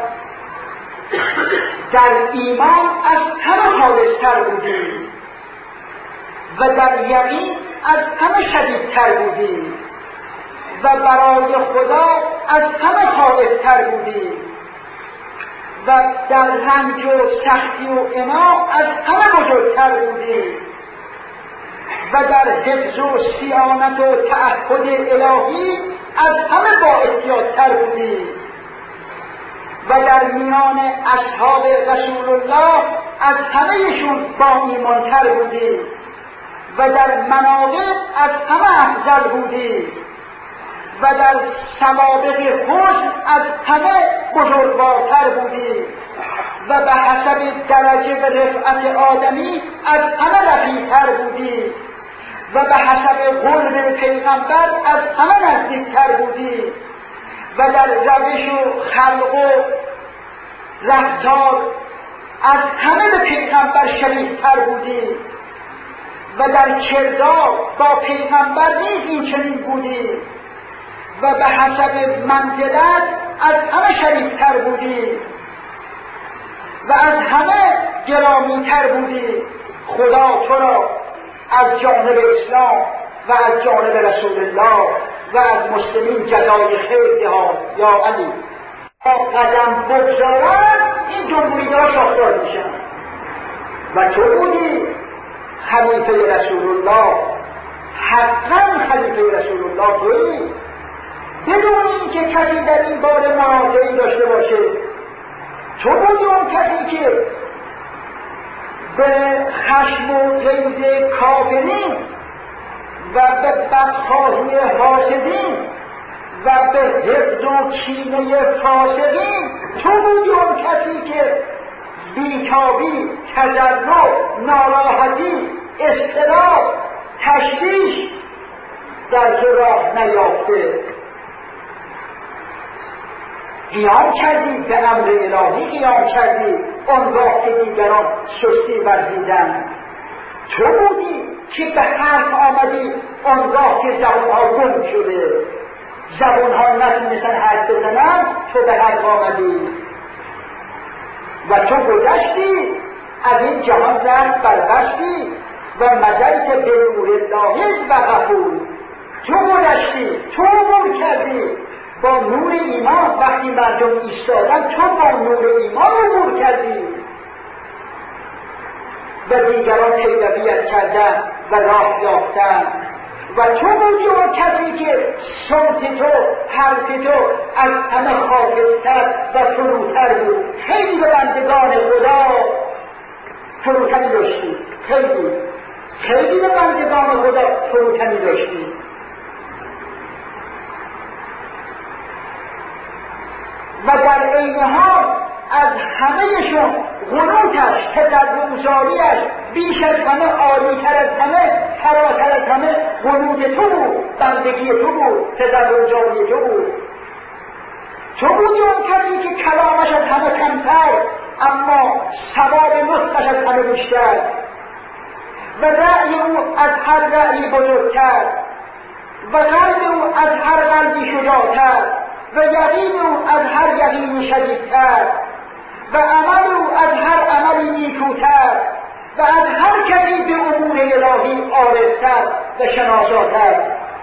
S1: در ایمان از همه خالصتر بودی و در یقین از همه شدیدتر بودی و برای خدا از همه خائفتر بودی و در رنج و سختی و عنا از همه بزرگتر بودی و در حفظ و صیانت و تعهد الهی از همه با احتیاط‌تر بودی و در میان اصحاب رسول الله از همهشون با ایمانتر بودی و در مناقب از همه افضل بودی و در سوابق حسن از همه بزرگوارتر بودی و به حسب درجه و رفعت آدمی از همه رفیع‌تر بودی و به حسب قرب پیغمبر از همه نزدیکتر بودی و در روش و خلق و رفتار از همه به پیغمبر شبیه‌تر بودی و در کردار با پیغمبر نیز این چنین بودی و به حسب منزلت از همه شریفتر بودی و از همه گرامی‌تر بودی. خدا تو را از جانب اسلام و از جانب رسول الله و از مسلمین جزای خیر دهاد. یا علی با قدم بگذارن این جمهوری‌ها ساختار میشن و تو بودی خلیفه رسول الله، حقا خلیفه رسول الله تویی، بدون اینکه کسی در این باره منازعی داشته باشه. تو بودی اون کسی که به خشم و غیظ کافرین و به بدخواهی حاسدین و به حقد و کینه فاسقین، تو بودی اون کسی که بیتابی، تضرع، ناراحتی، اضطراب، تشویش در تو راه نیافته. قیام کردی، به امر الهی قیام کردی آنگاه که دیگران سستی ورزیدند. تو بودی که به حرف آمدی آنگاه که زبانها گم شده، زبانها نتونستن حرف بزنن، تو به حرف آمدی و تو گذشتی از این جهان رفت بربستی و مزلت به نور الله و غفور. تو گذشتی، تو عبور کردی با نور ایمان. وقتی مردم ایستادن تو با نور ایمان عبور کردی و دیگران پیرویت کردن و راه یافتن و تو بودی اون کسی که صوت تو، حرف تو از همه خاکستر و فروتر بود. خیلی به بندگان خدا فروتنی داشتی، خیلی خیلی به بندگان خدا فروتنی داشتی و در عین حال از همهشون قنوتش، تضرع‌گذاریش بیش از همه، عالی‌تر از همه، فراتر از همه قنوت تو بود، بندگی تو بود، تضرع‌گذاری تو بود. تو بودی اون کسی که کلامش از همه کمتر اما ثواب نطقش از همه بیشتر و رأی او از هر رأی بزرگتر و قلب او از هر قلبی شجاعتر و یقین او از هر یقینی شدیدتر و عمل او از هر عملی نیکوتر و از هر کسی به امور الهی عارفتر و شناساتر.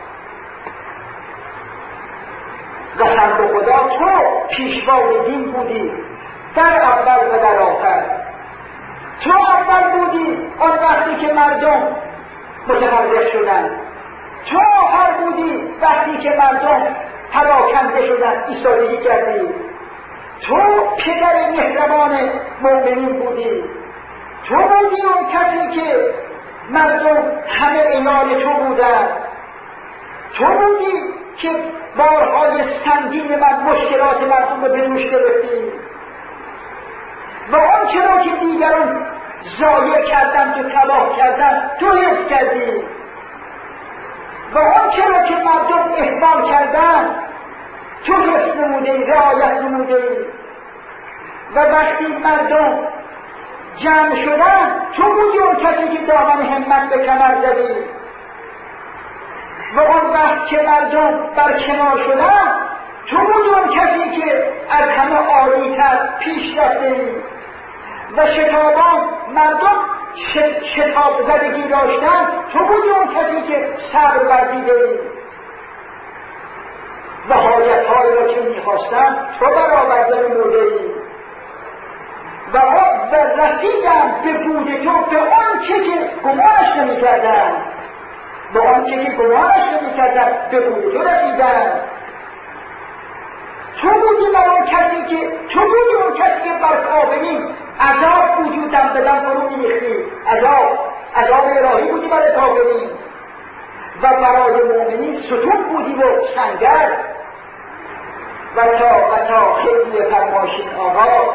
S1: قسم به خدا تو پیشوای دین بودی در اول و در آخر. تو اول بودی آن وقتی که مردم متفرق شدند، تو آخر بودی وقتی که مردم پراکنده شدند ایستادگی کردی. تو پدر مهربان مؤمنین بودی. تو بودی اون کسی که مردم همه ایمان تو بودند. تو بودی که بارهای سنگین من مشکلات مردم رو به دوش گرفتی و آن چرا که دیگران ضایع کردند و تباه کردند تو حفظ کردی و آن چرا که مردم اهمال کردند تو حفظ نمودی، رعایت نمودی و وقتی مردم جمع شدن تو بودی اون کسی که دامن همت به کمر زدی و آن وقت که مردم بر کنار شدن تو بودی اون کسی که از همه عالی‌تر پیش رفتی و شتابان مردم شتاب زدگی داشتن تو بودی اون کسی که صبر ورزیدی و حاجت‌هایی را که می‌خواستن تو برآورده نمودی و و رسیدن به بود تو به آنچه که گمانش نمی‌کردند به آنچه که گمانش نمی‌کردند به بود تو رسیدن. تو بودی بر اون کسی که تو بودی اون کسی که بر کافرین عذاب وجودم بدن فرو می‌ریختی. عذاب عذاب الهی بودی برای کافرین و برای مؤمنین ستون بودی و سنگر و تا و تا خیلی فرمایشین آقا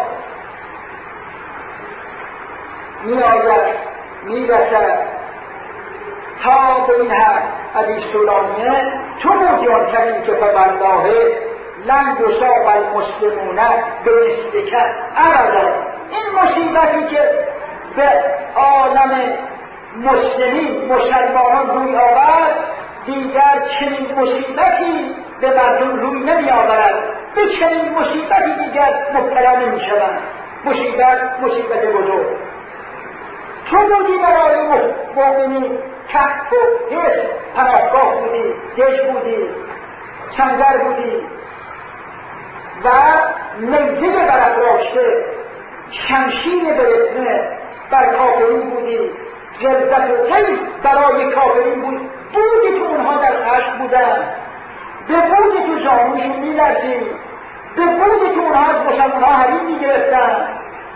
S1: می آید می رسد تا به این حد حدیث طولانیه. تو بودی آن کسی که فوالله لن یصاب المسلمون به مثلک ابدا. این مصیبتی که به عالم مسلمین مسلمانان روی آورد دیگر چنین مصیبتی به مردم روی نمی آورد. به چنین مصیبتی دیگر مبتلا نمی شوند. مصیبت مصیبت بزرگ. تو بودی برای مؤمنین کهف و حصن پناهگاه بودی، دژ بودی، سنگر بودی و نیزه برافراشته شمشیر برهنه بر کافرین بودی. غلظت و غیظ برای کافرین بود. بودی که اونها در خشم بودن، به بودی که زانوشون می‌لرزید، به بودی که اونها از مسلمان‌ها حریم می‌گرفتن.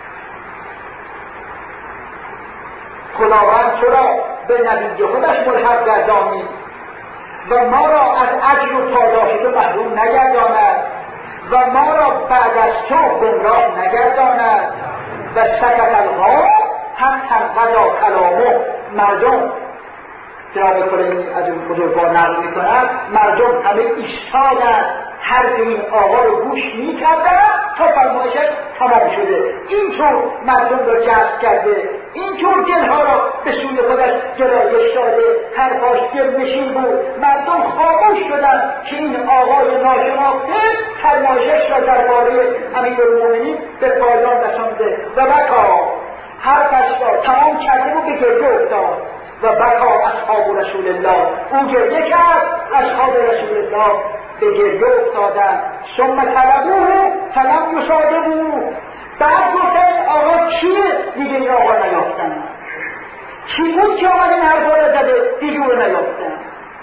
S1: خداوند تو را به نبی خودش ملحق گردانید و ما را از اجر و پاداش تو محروم نگرداند و ما را بعد از تو گمراه نگرداند و سکت القوم حتی قضا کلامه. مردم جناب کلینی از اون بزرگوار نقل می‌کند مردم همه ایستادند حرف این آقا رو گوش می‌کردند تا فرمایشش تمام شده. اینطور مردم را جذب کرده، اینطور دلها را به سوی خودش گرایش داده، حرفاش دلنشین بود. مردم خاموش شدند که این آقای ناشناخته فرمایشش را درباره امیرالمومنین به پایان رسانده و بکا حرفش را تمام کرده و به گریه افتاد و بکا اصحاب رسول الله. او گریه کرد، اصحاب رسول الله به گریه افتادند. ثم طلبوه فلم یصادقوه. بعد گفتن آقا کیه؟ دیگه این آقا نیافتن. کی بود که آقا این حرفا را زده؟ دیگه او نیافتن.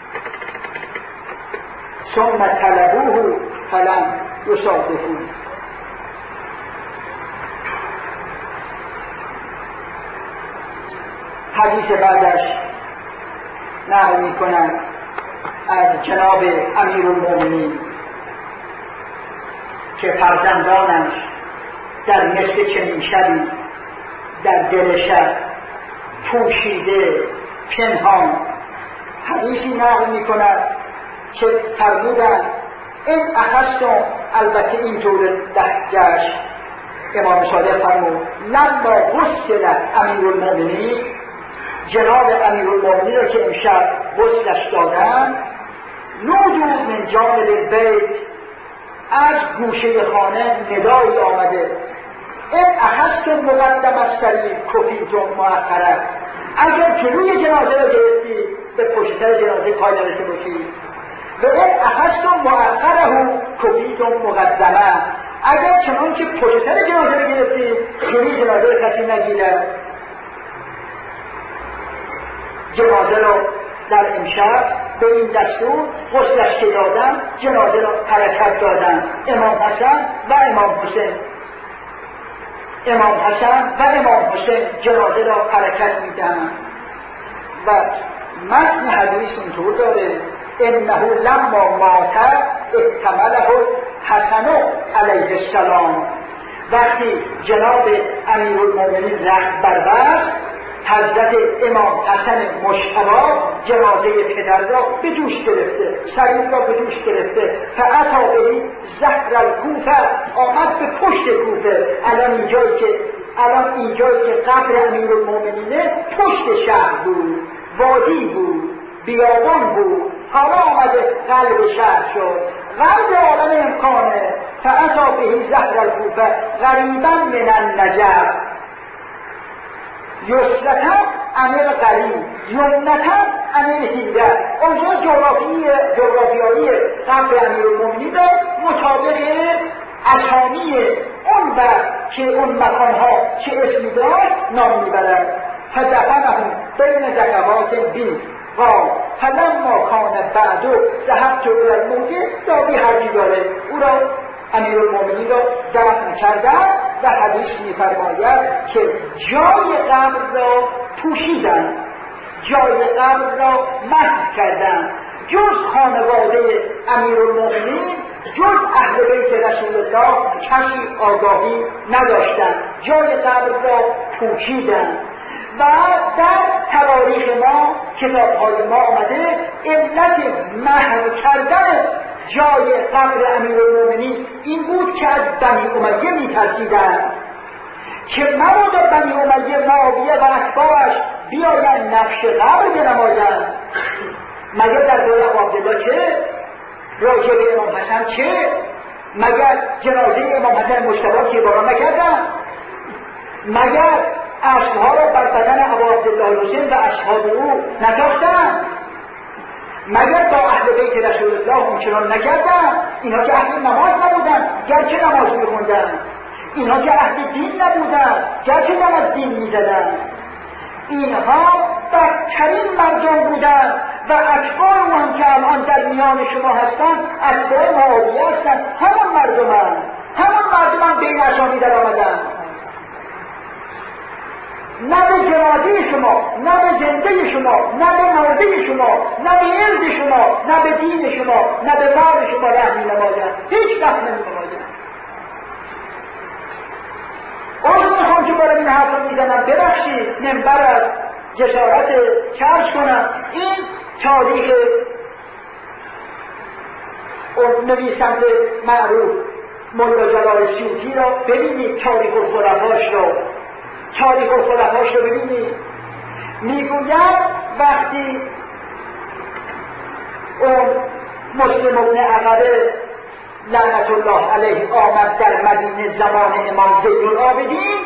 S1: ثم طلبوه فلم یصادقوه. حدیث بعدش نقل می کنند از جناب امیرالمومنین که فرزندانش در مثل چنین شبی در دل شب پوشیده پنهان حدیثی نقل می کند که فرمودند این اخستم. البته اینطور دهجش امام صادق فرمود لما غسل امیرالمومنین جناب امیرالمومنین را که امشب غسلش دادن، نودو من جانب البیت، از گوشه خانه ندایی آمده، این اخذتم مقدم السریر کفیتم مؤخره، اگر جلوی جنازه را گرفتی به پشت سر جنازه پای نداشته باشی، و این اخذتم مؤخره کفیتم مقدمه، اگر چنان که پشت سر جنازه را گرفتی جلوی جنازه را کسی نگیره. جنازه را در امشب به این دستور غسلش که دادن، جنازه را حرکت دادن، امام حسن و امام حسین امام حسن و امام حسین جنازه را حرکت میدن. و متن حدیث اینطور داره: انه لما مات احتمله حسن علیه السلام، وقتی جناب امیرالمومنین رخت بربست، حضرت امام حسن مجتبی جنازه پدر را به جوش گرفته، سریر را به جوش گرفته، فعطا بهی زهر الکوفه، آمد به پشت کوفه. الان اینجایی که الان اینجایی که قبر امیرالمومنینه پشت شهر بود، وادی بود، بیابان بود، حالا آمده قلب شهر شد، قلب عالم امکانه. فعطا بهی زهر الکوفه قریبا من النجف، یسرتن امیر قریب، یمنتن امیر هیدر. اونجا جغرافی جغرافیایی قبر امیرالمومنین را مطابق اسامی اون وقت که اون مکانها چه اسمی داشت نام میبرد. فدفنهم بین ذکوات بی قال فلما کان بعدو ذهبت الی الموضع، داوی حرجی داره، او را امیرالمومنین را دفن کردن و حدیث می‌فرماید که جای قبر را پوشیدن، جای قبر را محو کردن، جز خانواده امیرالمومنین، جز اهل بیت رسول الله کسی آگاهی نداشتند، جای قبر را پوشیدن. و در تواریخ ما کتاب‌های ما آمده علت محو کردن جای قبر امیرالمومنین این بود که از بنی امیه می‌ترسیدند که مبادا بنی امیه معاویه و اتباعش بیایند نقش قبر بنمایند. مگر در دوره عبدالله چه؟ راجع به امام حسن چه؟ مگر جنازه امام حسن مجتبی که باران نکردن؟ مگر اسبها را بر بدن ابا عبدالله حسین و اصحاب او نتاختن؟ مگر با اهل بیت رسول الله اونچنان نکردن؟ اینها که اهل نماز نبودن گرچه نماز میخوندن، اینها که اهل دین نبودن گرچه دم از دین میزدن، اینها بدترین مردم بودن و اتباع هم که الان در میان شما هستن اتباع معاویه هستن، همون مردم هم همون مردم هم بین اسامی در آمدن. نه به جنازه شما، نه به زنده شما، نه به مرده شما، نه به علم شما، نه به دین شما، نه به مال شما رحمی نمایند، هیچ وقت نمی‌نمایند. آن میخوام که برای این حرف رو میزنم، ببخشید منبر از جسارت چرش کنم. این تاریخ نویسنده معروف مولا جلال سیوطی را ببینید، تاریخ الخلفاش را تاریخ الخلفاش رو ببینید. میگوید وقتی اون مسلم ابن عقبه لعنت الله علیه آمد در مدینه زمان امام زین العابدین،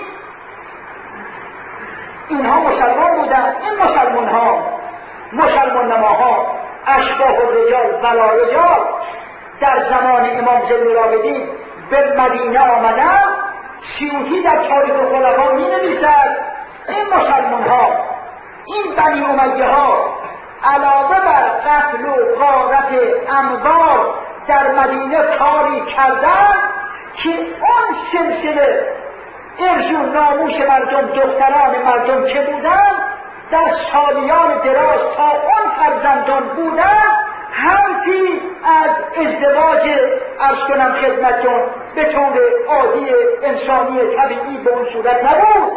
S1: اینها مسلمان بودن، این مسلمان ها مسلمان نماها اشباح الرجال ولا رجال در زمان امام زین العابدین به مدینه آمدن. سیوطی در تاریخ خلفا می نویسد این مسلمان ها، این بنی امیه ها علاوه بر قتل و غارت اموال در مدینه کاری کردن که اون سلسله ارث و ناموس مردم، دختران مردم که بودن در سالیان دراز تا اون فرزندان بودن، حرفی از ازدواج عرض کنم خدمتتون به طور عادی انسانی طبیعی به اون صورت نبود.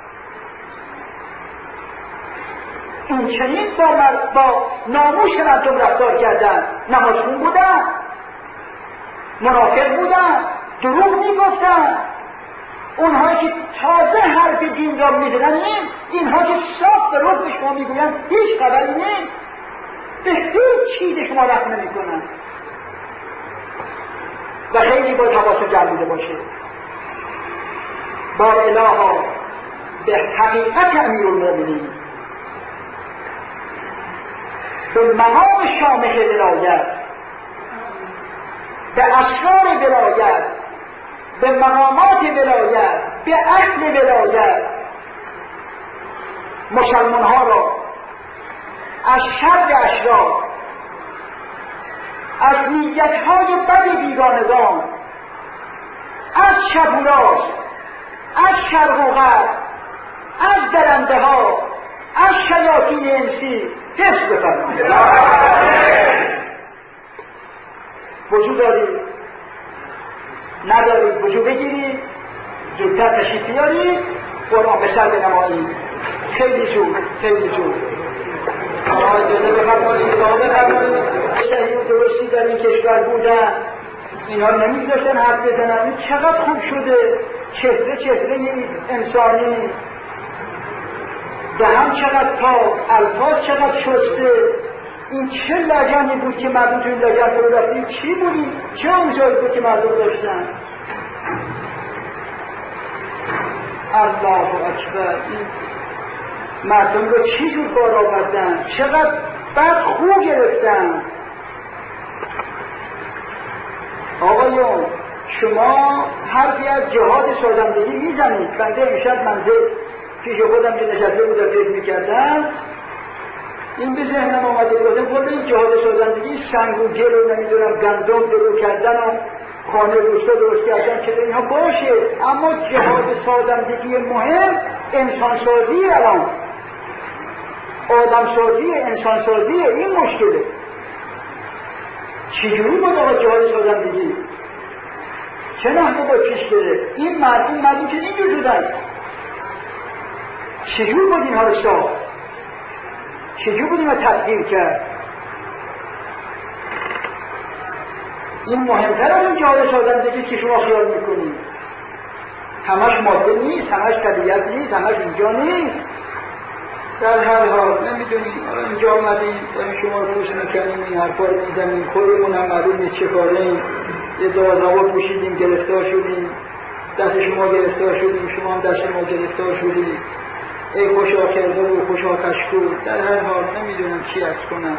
S1: این چنین با, با ناموس مردم رفتار کردن، نمازخون بودن، منافق بودن، دروغ میگفتن. اونهایی که تازه حرف دین را میدونن، این اینها که صاف به رخ شما میگویند هیچ خبری نیست، به هیچ چیز شما رحم نمیکنند و خیلی باید حواست جمع بوده باشه. با الها به حقیقت امیرالمومنین، به مقام شامخ ولایت، به اسرار ولایت، به مقامات ولایت، به اصل ولایت مسلمان ها را از شر اشرار، از نیت های بد بیگانگان، از چپولاس، از شرق و غرب، از درنده ها، از شیاطین انسی حفظ بفرمایید. وجود دارید؟ ندارید؟ وجود بگیرید، زودتر تشریف بیارید، قرآن به سر بنمایید. خیلی زود، خیلی زود. آقای اجازه بفرمایید، اجازه بفرمایید. صحیح و درستی در این کشور بودن، اینا نمی‌ذاشتن حرف بزنن. این چقدر خوب شده، چهره چهره انسانی، دهن چقدر پاک، الفاظ چقدر شسته. این چه لجنی بود که مردم تو این لجن فرو رفتیم؟ چی بودیم؟ چه آموزهایی بود که مردم داشتن؟ الله اکبر. این مردم رو چی جور بار آوردن؟ چقدر بد خو گرفتن. آقایون شما حرفی از جهاد سازندگی میزنید. بنده امشب منزل پیش خودم که نشسته بودم فکر میکردم، این به ذهنم آمده بودم خود این جهاد سازندگی سنگ و گل و نمیدونم گندم درو کردن و خانه روستا درست کردن که اینها باشه، اما جهاد سازندگی مهم انسان سازی، الان آدم سازی، انسان سازی. این مشکله. چجوری بود آقا جهاد سازندگی؟ چه نحوه با پیش بره؟ این مردم مردم که اینجور شدن، چجور بود اینها رو ساخت؟ چجور بود اینها تدبیر کرد؟ این مهمتر از این جهاد سازندگی که شما خیال میکنید. همش ماده نیست، همش طبیعت نیست، همش اینجا نیست. در هر حال نمیدونیم اینجا آمدیم داریم شما رو پوش میکنیم، این حرفا رو میزنیم، خودمون هم معلوم نیست چه کاره ایم. یه دازاوا پوشیدیم، گرفتار شدیم، دست شما گرفتار شدیم، شما هم دست ما گرفتار شدیم. ای خوشا کرده و خوشا کشکو. در هر حال نمیدونم چی عرض کنم.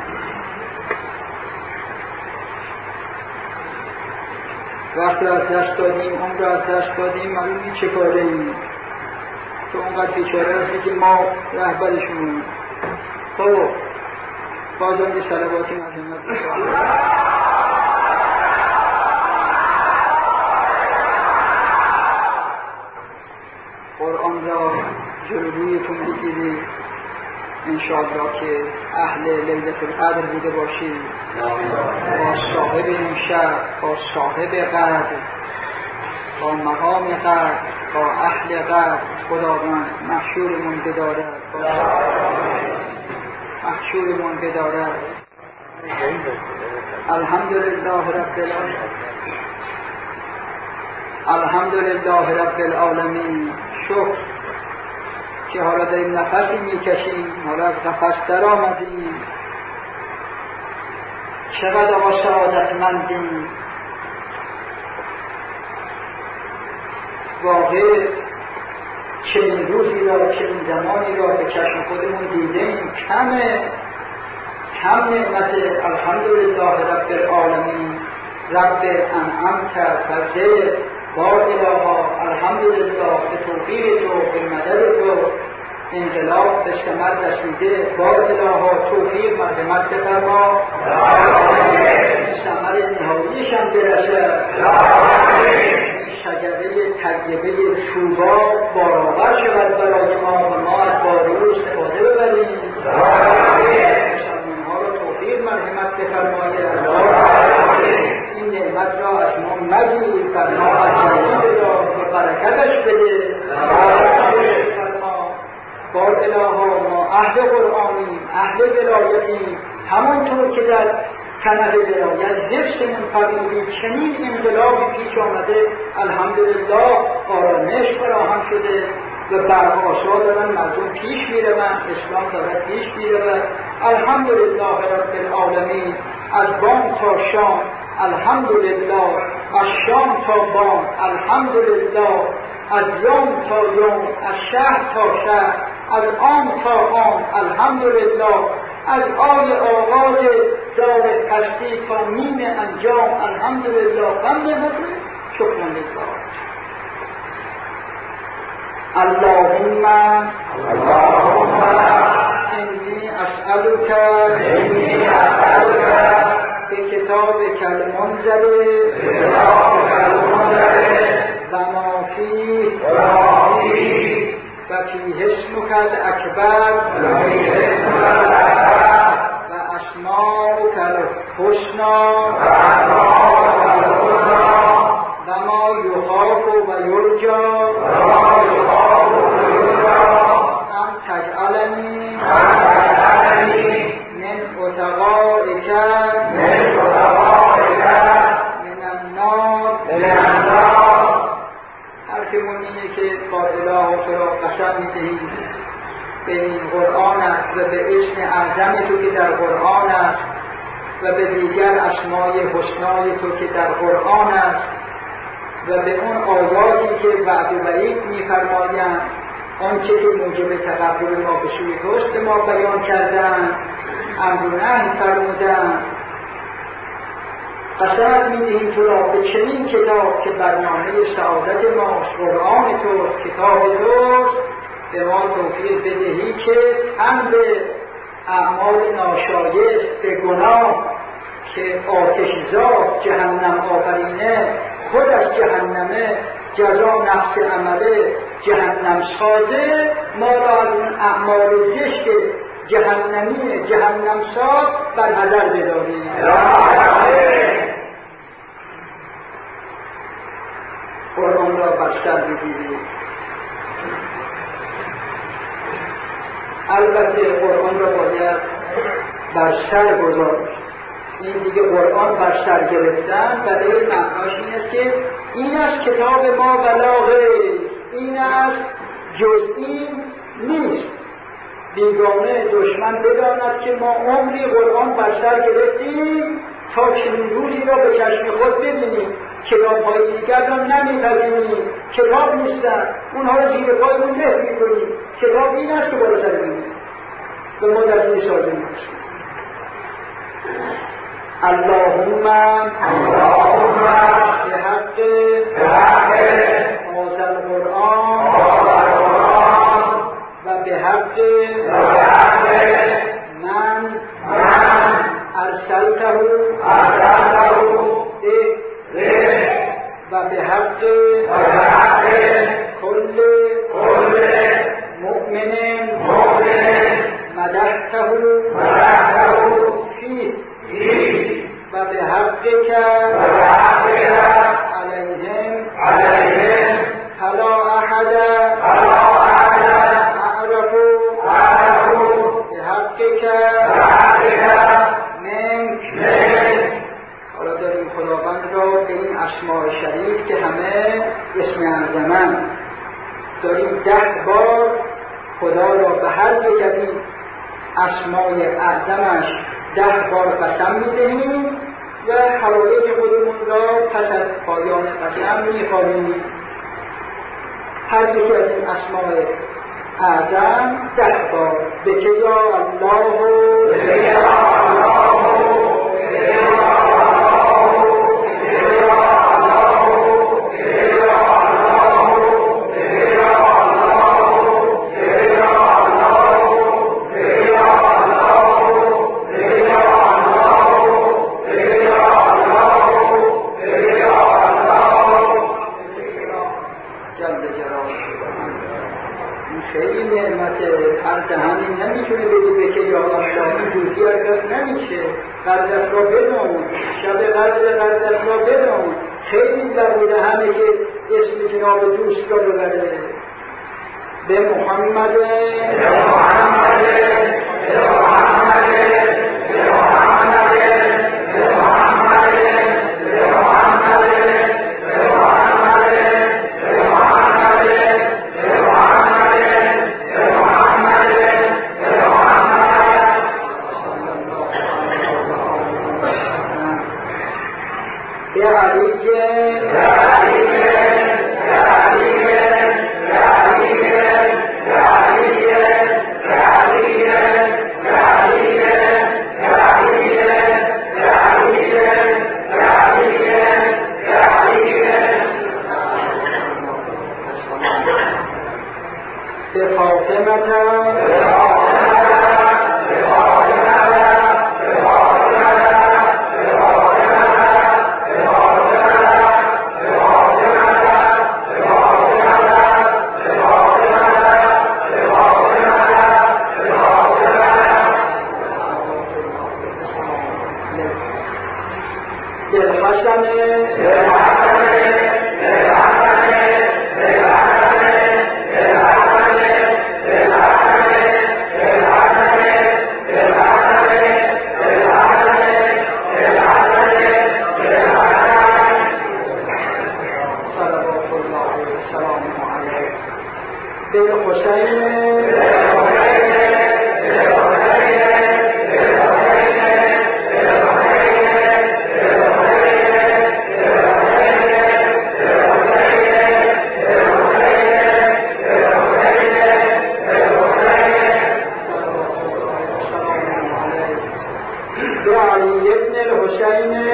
S1: وقت رو از دست دادیم، عمر رو از دست دادیم، معلوم نیست چه کاره ایم. تو اونقدر بیچاره هستی که ما رهبرشون. خب بازم یه صلواتی مرحمت بکنم. قرآن را جلویتون بگیرید انشاءالله که اهل لیلة القدر بوده باشید، با صاحب این شب، با صاحب قدر، با مقام قدر، با اهل قدر خداوند محشورمون بدارد، محشورمون بدارد. الحمدلله رب العالمین، الحمدلله رب العالمین. شکر که حالا داریم نفسی میکشیم، حالا از نفس در آمدیم. چقدر آقا سعادتمندیم. واقع چنین روزی را، چنین زمانی را به چشم خودمون دیدیم. کمه کم نعمت الحمدلله رب العالمین، رب انعمت فضل با الها. الحمدلله به توفیق تو، به مدد تو انقلاب به ثمر رسیده. با الها توفیق مرحمت بفرما، ثمر نهاییش هم برسد، شجره طیبه شوبا بارآور شود برای ما و ما از بار او استفاده ببریم. مسلمان ها را توفیق مرحمت بفرماید. این نعمت را از ما مگیر، بر ما افزایی بدار و برکتش بده. با الها ما اهل قرآنیم، اهل ولایتیم، همانطور که در کنف ولایت حفظمون فرمودید. چنین انقلابی پیش آمده، الحمدلله آرامش فراهم شده، و برقاشا دارن مردم پیش میروند، اسلام دارد پیش میرود. الحمدلله رب العالمین، از بام تا شام الحمدلله، از شام تا بام الحمدلله، از یوم تا یوم، از شهر تا شهر، از عام تا عام الحمدلله، از آل آغاز دار هستی تا میم انجام الحمدلله. غم نموده شکر لله. اللهم اللهم انی اسألک انی اسألک بکتابک المنزل بکتابک المنزل و ما فیه و ما فیه و فیه اسمک الاکبر و فیه اسمک الاکبر و اسماؤک الحسنی و اسماؤک الحسنی و ما یخاف و یرجی به این قرآن است و به اسم اعظم تو که در قرآن است و به دیگر اسمای حسنای تو که در قرآن است و به اون آیاتی که وعد و وعید می‌فرمایند، آنچه که موجب تقبل ما به سوی توست ما بیان کردند، امر و نهی فرمودند. قسم می‌دهیم تو را به چنین کتاب که برنامه سعادت ماست، قرآن توست، کتاب توست، به ما توفیق بدهی که هم به اعمال ناشایست، به گناه که آتش‌زا جهنم آفرینه، خود از جهنمه، جزا نفس عمله جهنم سازه، ما را از اون اعمال زشت جهنمی جهنم ساز بر حذر بداریم. قرآن را بر سر بگیریم. البته قرآن را باید بر سر گذاشت. این دیگه قرآن بر سر گرفتن و این معناش این است که این از کتاب ما ولا غیر، این از جز این نیست. بیگانه دشمن بداند که ما عمری قرآن بر سر گرفتیم تا چنین روزی را به چشم خود ببینیم. کتاب‌های دیگر را نمی‌پذیریم، کتاب نیستن، اونها را زیر پایمون له می‌کنیم. کتاب این است که بالا سر ببینیم و ما در این سازه می‌کنیم. اللهم اللهم به حق به حق هذا القرآن و به حق به حق من من ارسلته ارسلته و به حق و به حق کل کل مؤمن مؤمن مدحته مدحته فی و به حق که و به حق علیهم علیهم فلا احد فلا احد اعرف اعرف به حق که به حق منک منک. حالا داریم خداوند را به این اسماء شریف که همه اسم اعظمن داریم ده بار خدا را به هر یک از این اسماء اعظمش ده بار قسم می‌دهیم و حوایج خودمون را پس از پایان قسم می‌خوانیم. هر یک از این اسماء اعظم ده بار به که یا الله و به که یا الله و به که یا قدرت را بدون، شب قدر قدرت را بدون. خیلی ضروره همه که اسم جناب دوست را ببره. به محمد به محمد به محمد به محمد به محمد به محمد به محمد به محمد به محمد الحسین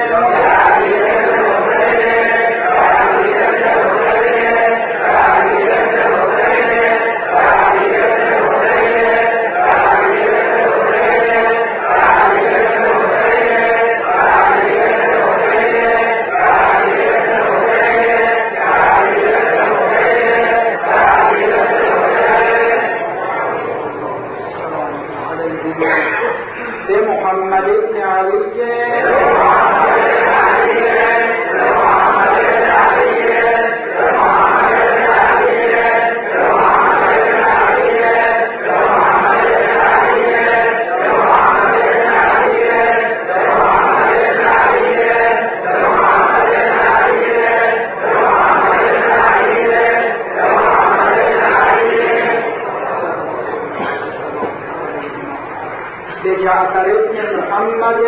S1: جعفر ابن محمد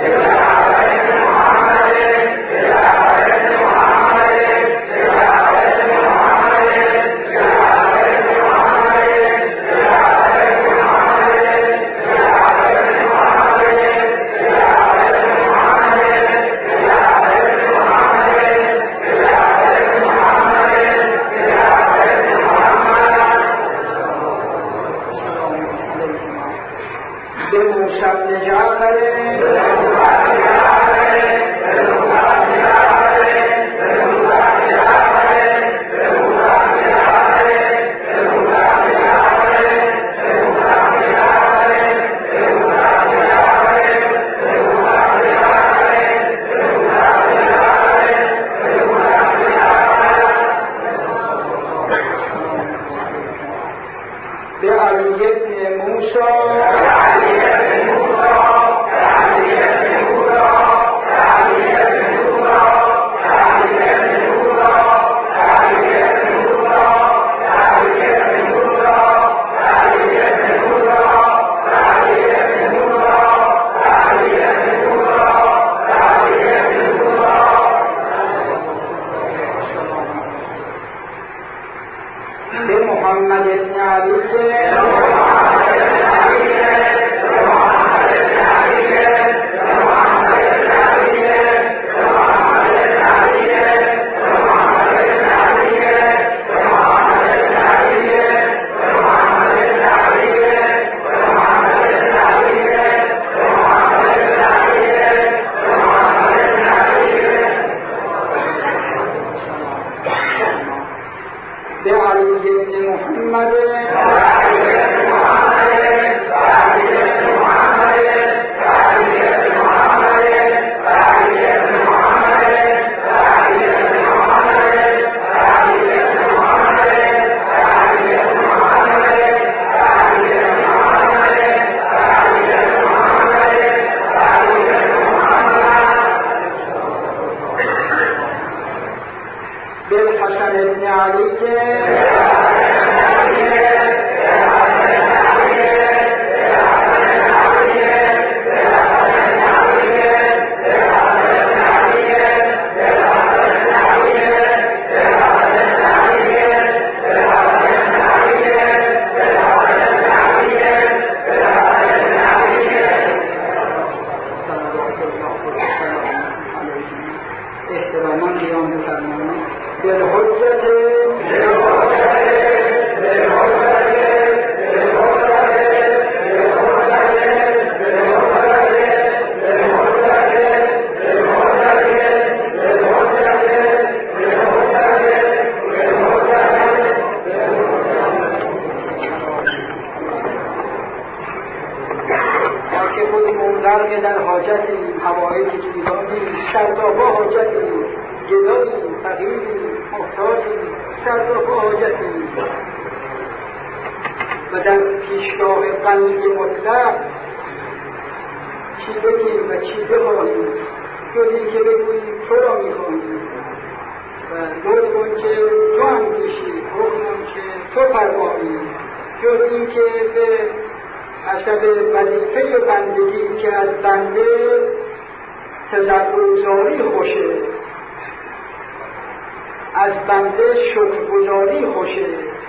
S1: از بنده شکرگزاری خوشه.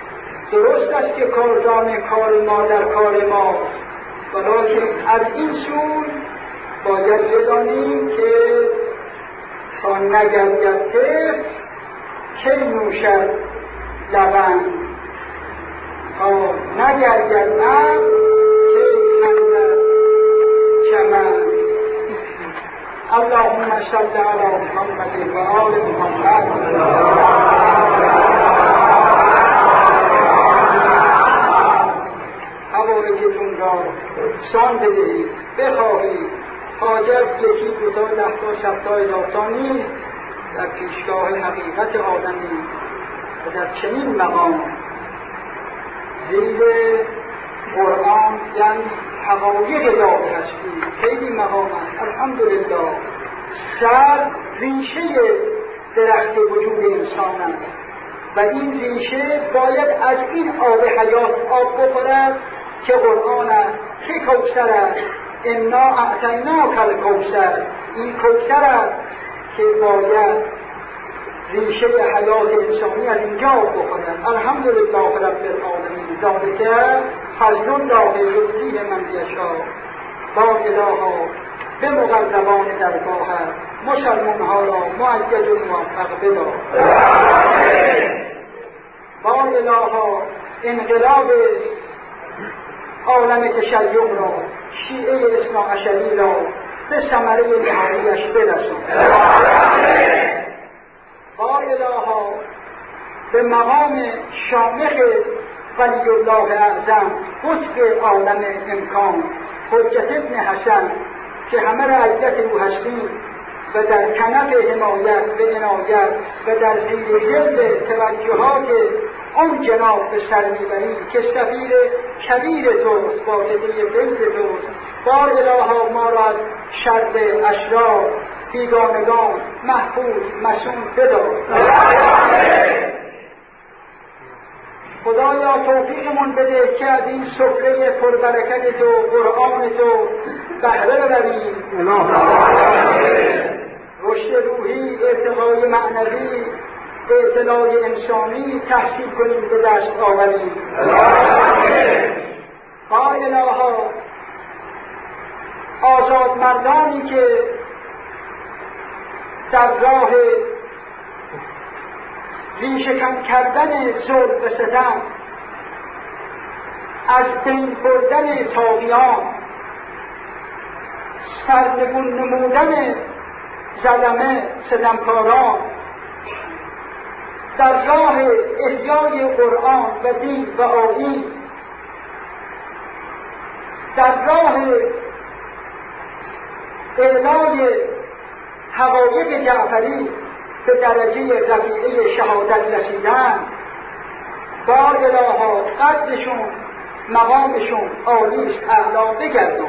S1: درست است که کاردان کار ما در کار ما، ولیکن از این سوی باید بدانیم که تا نگردد طفل کی نوشد لبن، تا نگردد ابر کی خندد چمن. اللهم صل علی محمد و آل محمد. حوایجتون را سان بدهید، بخواهید. حاجت یکی دوتا لحظه شبتا اضافه نیست. در پیشگاه حقیقت آدمی و در چنین مقام زیر قرآن یعنی حقایق داده هستی خیلی مقام است. الحمدلله سر ریشه درخت وجود انسان است و این ریشه باید از این آب حیات آب بخورد که قرآن است، که کوثر است. انا اعطیناک الکوثر، این کوثر است که باید ریشه حیات انسانی از اینجا بخورد. الحمدلله رب العالمین. ذالک فضل الله یؤتیه من یشاء. با الها به مقربان درگاهت مسلمان ها را مؤید و موفق بدار. با الها انقلاب عالم تشیع را، شیعه اثناعشری را به ثمره نهاییش برسان. با الها به مقام شامخ ولی الله اعظم قطب عالم امکان حجت ابن حسن که همه رعیت او هستیم و در کنف حمایت و عنایت و در زیر ظل توجهات آن جناب به سر میبری که سفیر کبیر توست، واسطه بیت توست. با الها ما را از شر اشرار بیگانگان محفوظ مسون بدار. خدایا توفیقمون بده که از این سفره پربرکت تو قرآن تو بهره ببریم. رشد روحی، ارتقای معنوی، اطلاع انسانی تحصیل کنیم، به دست آوریم. با الها آزاد مردانی که در راه ریشه‌کن کردن ظلم و ستم، از بین بردن طاغیان، سرنگون نمودن ظلمه ستمکاران، در راه احیای قرآن و دین و آیین، در راه اعلای حقایق جعفری به درجه رفیعه شهادت رسیدن. با الها قدرشون مقامشون عالیست، اعلا بگردون.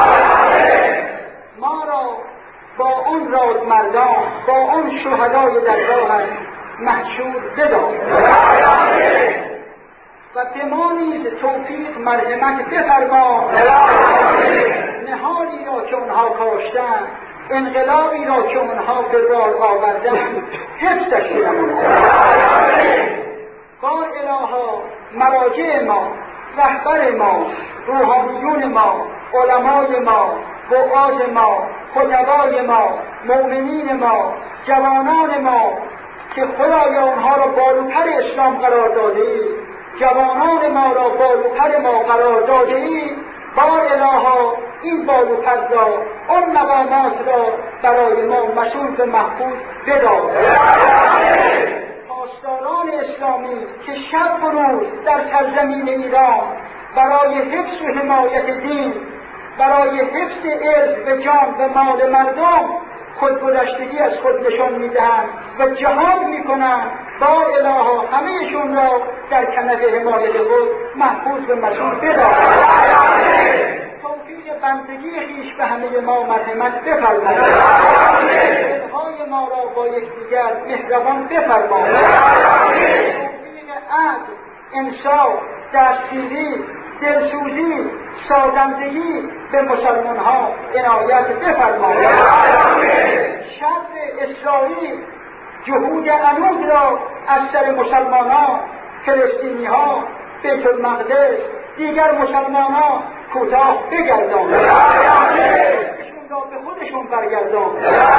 S1: ما را با اون رازمردان، با اون شهدای در راه محشور بدار و به ما نیز توفیق مرحمت بفرما. نهالی را که اونها کاشتن، انقلابی را که اونها به بار آوردن، حفظش کنند. با الها مراجع ما، رهبر ما، روحانیون ما، علمای ما، وعاظ ما، خطبای ما، مؤمنین ما، جوانان ما که خدایا اونها را بالوپر اسلام قرار داده ای، جوانان ما را بالوپر ما قرار داده ای. با الها این بالوپر را، اون مقامات را برای ما مسئول و محفوظ بدار. پاسداران اسلامی که شب و روز در سرزمین ایران برای حفظ و حمایت دین، برای حفظ عرض و جان و مال مردم خودگذشتگی از خود نشان میدهند و جهاد میکنند. با الها همهشون را در کنف حمایت خود محفوظ و مسئول بدار. توفیق بندگی خویش به همه ما مرحمت بفرما. دلهای ما را با یکدیگر مهربان بفرما. توفیق عدل، انصاف، دستگیری، دلسوزی، سازندگی به مسلمان ها عنایت بفرما. شر اسرائیل جهود عنود را از سر مسلمانان، فلسطینی ها، بیت المقدس، دیگر مسلمانان کوتاه بگردان. روحشون برگردان.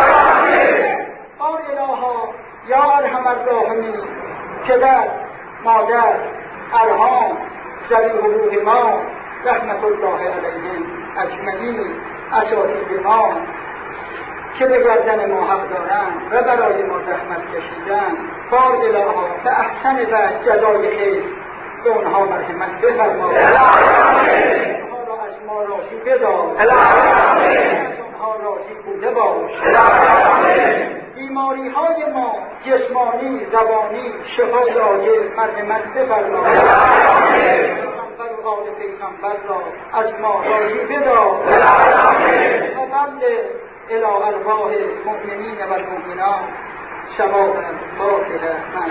S1: آن الها یا ارحم الراحمین، پدر، مادر، ارحام، ذوی حقوق ما رحمت الله علیهم اجمعین، اساتید ما که به گردن ما حق دارند و برای ما زحمت کشیدند، بار الها به احسن و جزای خیر به اونها مرحمت بفرما، اونها را از ما راضی بدار، از اونها راضی بوده باش. بیماری های ما جسمانی، روانی، شفای عاجل مرحمت بفرما، پیغمبر و آل پیغمبر را از ما راضی بدار و بلغ الى ارواح المؤمنین و المؤمنات ثواب الفاتحه.